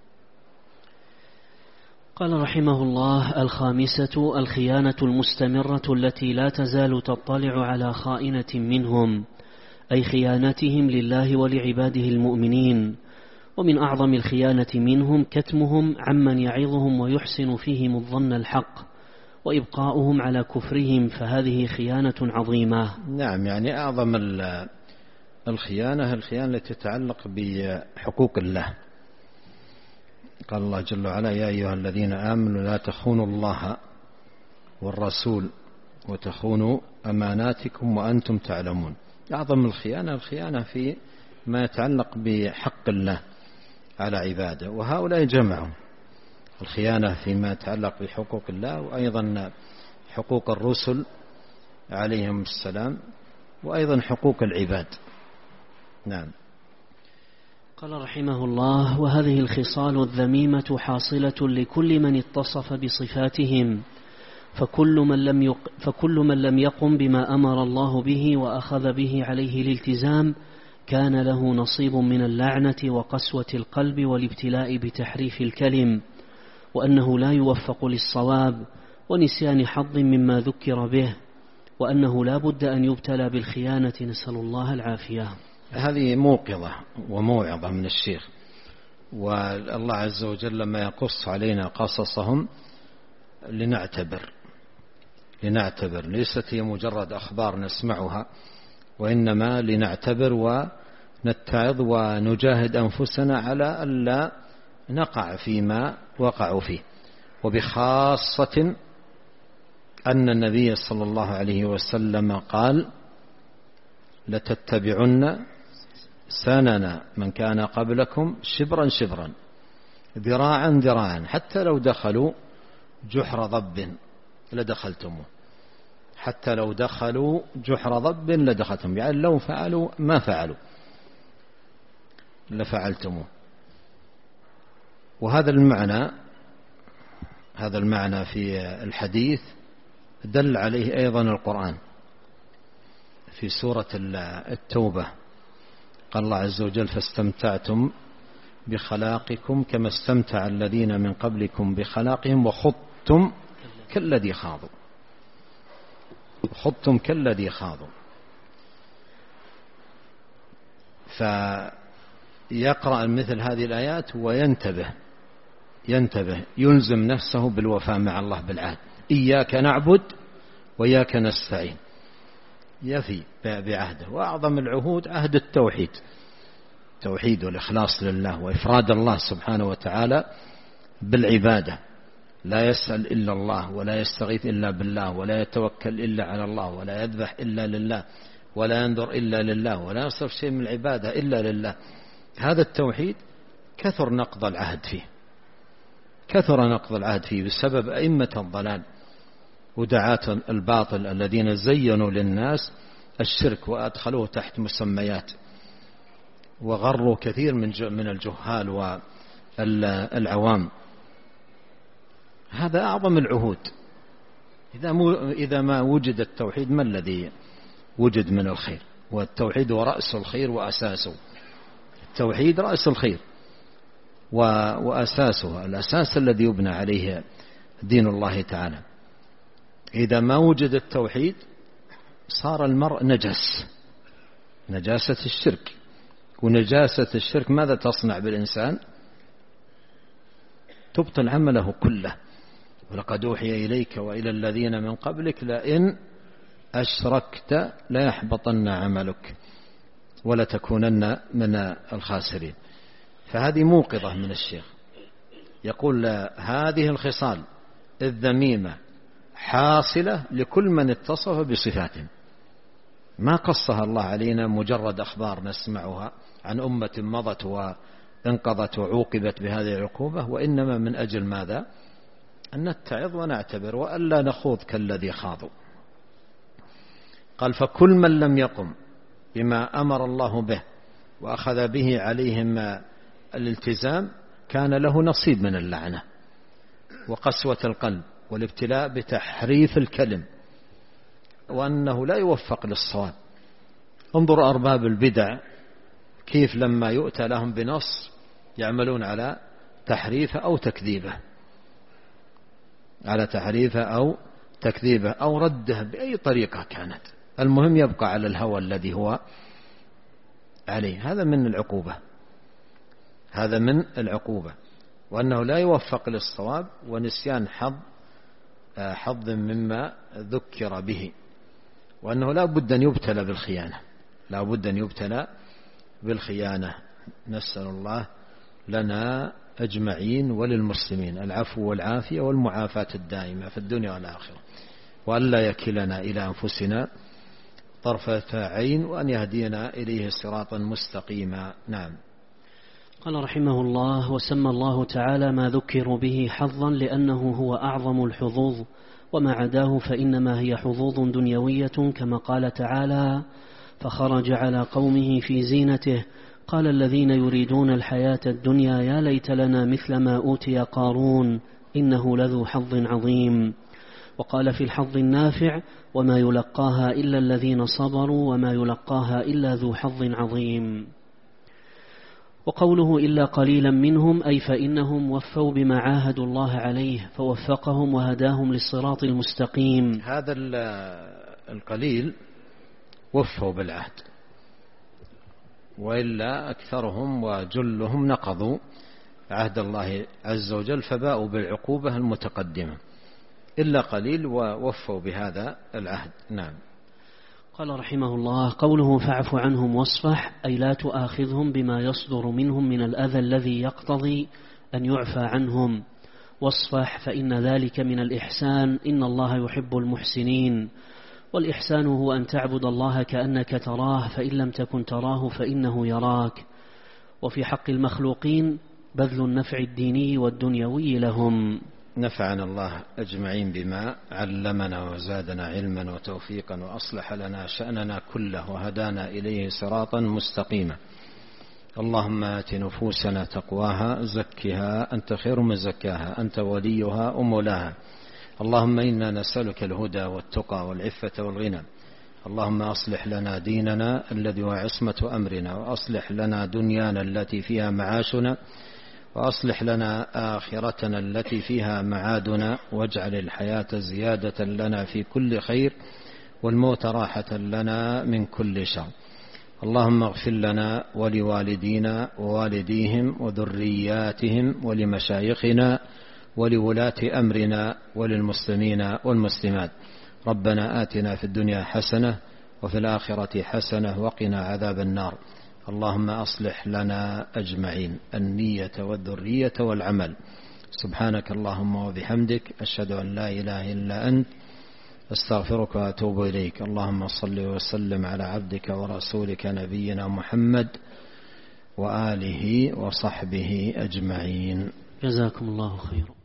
Speaker 1: قال رحمه الله: الخامسة الخيانة المستمرة التي لا تزال تطلع على خائنة منهم، أي خيانتهم لله ولعباده المؤمنين. ومن أعظم الخيانة منهم كتمهم عمن يعظهم ويحسن فيهم الظن الحق، وإبقاؤهم على كفرهم، فهذه خيانة عظيمة.
Speaker 2: نعم، يعني أعظم الخيانة التي تتعلق بحقوق الله. قال الله جل وعلا: يا أيها الذين آمنوا لا تخونوا الله والرسول وتخونوا أماناتكم وأنتم تعلمون. أعظم الخيانة في ما يتعلق بحق الله على عباده، وهؤلاء جمعوا الخيانة فيما يتعلق بحقوق الله، وأيضا حقوق الرسل عليهم السلام، وأيضا حقوق العباد. نعم.
Speaker 1: قال رحمه الله: وهذه الخصال الذميمة حاصلة لكل من اتصف بصفاتهم، فكل من لم يقم بما أمر الله به وأخذ به عليه الالتزام كان له نصيب من اللعنة وقسوة القلب والابتلاء بتحريف الكلم، وأنه لا يوفق للصواب ونسيان حظ مما ذكر به، وأنه لا بد أن يبتلى بالخيانة، نسأل الله العافية.
Speaker 2: هذه موقظة وموعظة من الشيخ، والله عز وجل لما يقص علينا قصصهم لنعتبر، ليست هي مجرد أخبار نسمعها، وإنما لنعتبر ونتعظ ونجاهد أنفسنا على ألا نقع فيما وقعوا فيه، وبخاصة أن النبي صلى الله عليه وسلم قال: لتتبعن سنن من كان قبلكم شبرا شبرا ذراعا ذراعا حتى لو دخلوا جحر ضب لدخلتموه، حتى لو دخلوا جحر ضب لدخلتم، يعني لو فعلوا ما فعلوا لفعلتموه. وهذا المعنى في الحديث دل عليه أيضا القرآن في سورة التوبة. قال الله عز وجل: فاستمتعتم بخلاقكم كما استمتع الذين من قبلكم بخلاقهم وخضتم كالذي خاضوا. فيقرأ مثل هذه الآيات وينتبه، يلزم نفسه بالوفاء مع الله بالعهد: إياك نعبد وإياك نستعين، يفي بعهده. وأعظم العهود عهد التوحيد والإخلاص لله وإفراد الله سبحانه وتعالى بالعبادة، لا يسأل إلا الله، ولا يستغيث إلا بالله، ولا يتوكل إلا على الله، ولا يذبح إلا لله، ولا ينذر إلا لله، ولا يصرف شيء من العبادة إلا لله. هذا التوحيد كثر نقض العهد فيه بسبب أئمة الضلال ودعاة الباطل الذين زينوا للناس الشرك وأدخلوه تحت مسميات، وغروا كثير من الجهال والعوام. هذا أعظم العهود. إذا ما وجد التوحيد ما الذي وجد من الخير؟ والتوحيد هو رأس الخير وأساسه. التوحيد رأس الخير وأساسه، الأساس الذي يبنى عليه دين الله تعالى. إذا ما وجد التوحيد صار المرء نجاسة الشرك. ونجاسة الشرك ماذا تصنع بالإنسان؟ تبطل عمله كله. ولقد أوحي إليك وإلى الذين من قبلك لئن أشركت ليحبطن عملك ولتكونن من الخاسرين. فهذه موقظة من الشيخ، يقول: هذه الخصال الذميمة حاصلة لكل من اتصف بصفاته، ما قصها الله علينا مجرد أخبار نسمعها عن أمة مضت وانقضت وعوقبت بهذه العقوبة، وإنما من أجل ماذا؟ أن نتعظ ونعتبر وألا نخوض كالذي خاضوا. قال: فكل من لم يقم بما أمر الله به وأخذ به عليهم الالتزام كان له نصيب من اللعنة وقسوة القلب والابتلاء بتحريف الكلم. وأنه لا يوفق للصواب. انظر أرباب البدع كيف لما يؤتى لهم بنص يعملون على تحريفه أو تكذيبه، على تحريفه أو تكذيبه أو رده بأي طريقة كانت، المهم يبقى على الهوى الذي هو عليه. هذا من العقوبة، هذا من العقوبة، وأنه لا يوفق للصواب ونسيان حظ مما ذكر به، وأنه لا بد أن يبتلى بالخيانة، لا بد أن يبتلى بالخيانة. نسأل الله لنا أجمعين وللمسلمين العفو والعافية والمعافاة الدائمة في الدنيا والآخرة، وأن لا يكلنا إلى أنفسنا طرفة عين، وأن يهدينا إليه صراطا مستقيما. نعم.
Speaker 1: قال رحمه الله: وسمى الله تعالى ما ذكروا به حظا لأنه هو أعظم الحظوظ، وما عداه فإنما هي حظوظ دنيوية، كما قال تعالى: فخرج على قومه في زينته قال الذين يريدون الحياة الدنيا يا ليت لنا مثل ما أوتي قارون إنه لذو حظ عظيم. وقال في الحظ النافع: وما يلقاها إلا الذين صبروا وما يلقاها إلا ذو حظ عظيم. وقوله إلا قليلا منهم أي فإنهم وفوا بما عاهدوا الله عليه فوفقهم وهداهم للصراط المستقيم.
Speaker 2: هذا القليل وفوا بالعهد، وإلا أكثرهم وجلهم نقضوا عهد الله عز وجل فباءوا بالعقوبة المتقدمة، إلا قليل ووفوا بهذا العهد. نعم.
Speaker 1: قال رحمه الله: قوله فاعف عنهم واصفح أي لا تؤاخذهم بما يصدر منهم من الأذى الذي يقتضي أن يعفى عنهم، واصفح فإن ذلك من الإحسان، إن الله يحب المحسنين. والإحسان هو أن تعبد الله كأنك تراه فإن لم تكن تراه فإنه يراك. وفي حق المخلوقين بذل النفع الديني والدنيوي لهم.
Speaker 2: نفعنا الله أجمعين بما علمنا وزادنا علما وتوفيقا وأصلح لنا شأننا كله وهدانا إليه صراطا مستقيما. اللهم آت نفوسنا تقواها زكها أنت خير من زكاها أنت وليها ومولاها. اللهم إنا نسألك الهدى والتقى والعفة والغنى. اللهم أصلح لنا ديننا الذي هو عصمة أمرنا، وأصلح لنا دنيانا التي فيها معاشنا، وأصلح لنا آخرتنا التي فيها معادنا، واجعل الحياة زيادة لنا في كل خير والموت راحة لنا من كل شر. اللهم اغفر لنا ولوالدينا ووالديهم وذرياتهم ولمشايخنا ولولاة أمرنا وللمسلمين والمسلمات. ربنا آتنا في الدنيا حسنة وفي الآخرة حسنة وقنا عذاب النار. اللهم أصلح لنا أجمعين النية والذرية والعمل. سبحانك اللهم وبحمدك أشهد أن لا إله إلا أنت أستغفرك وأتوب إليك. اللهم صل وسلم على عبدك ورسولك نبينا محمد وآله وصحبه أجمعين.
Speaker 1: جزاكم الله خيرا.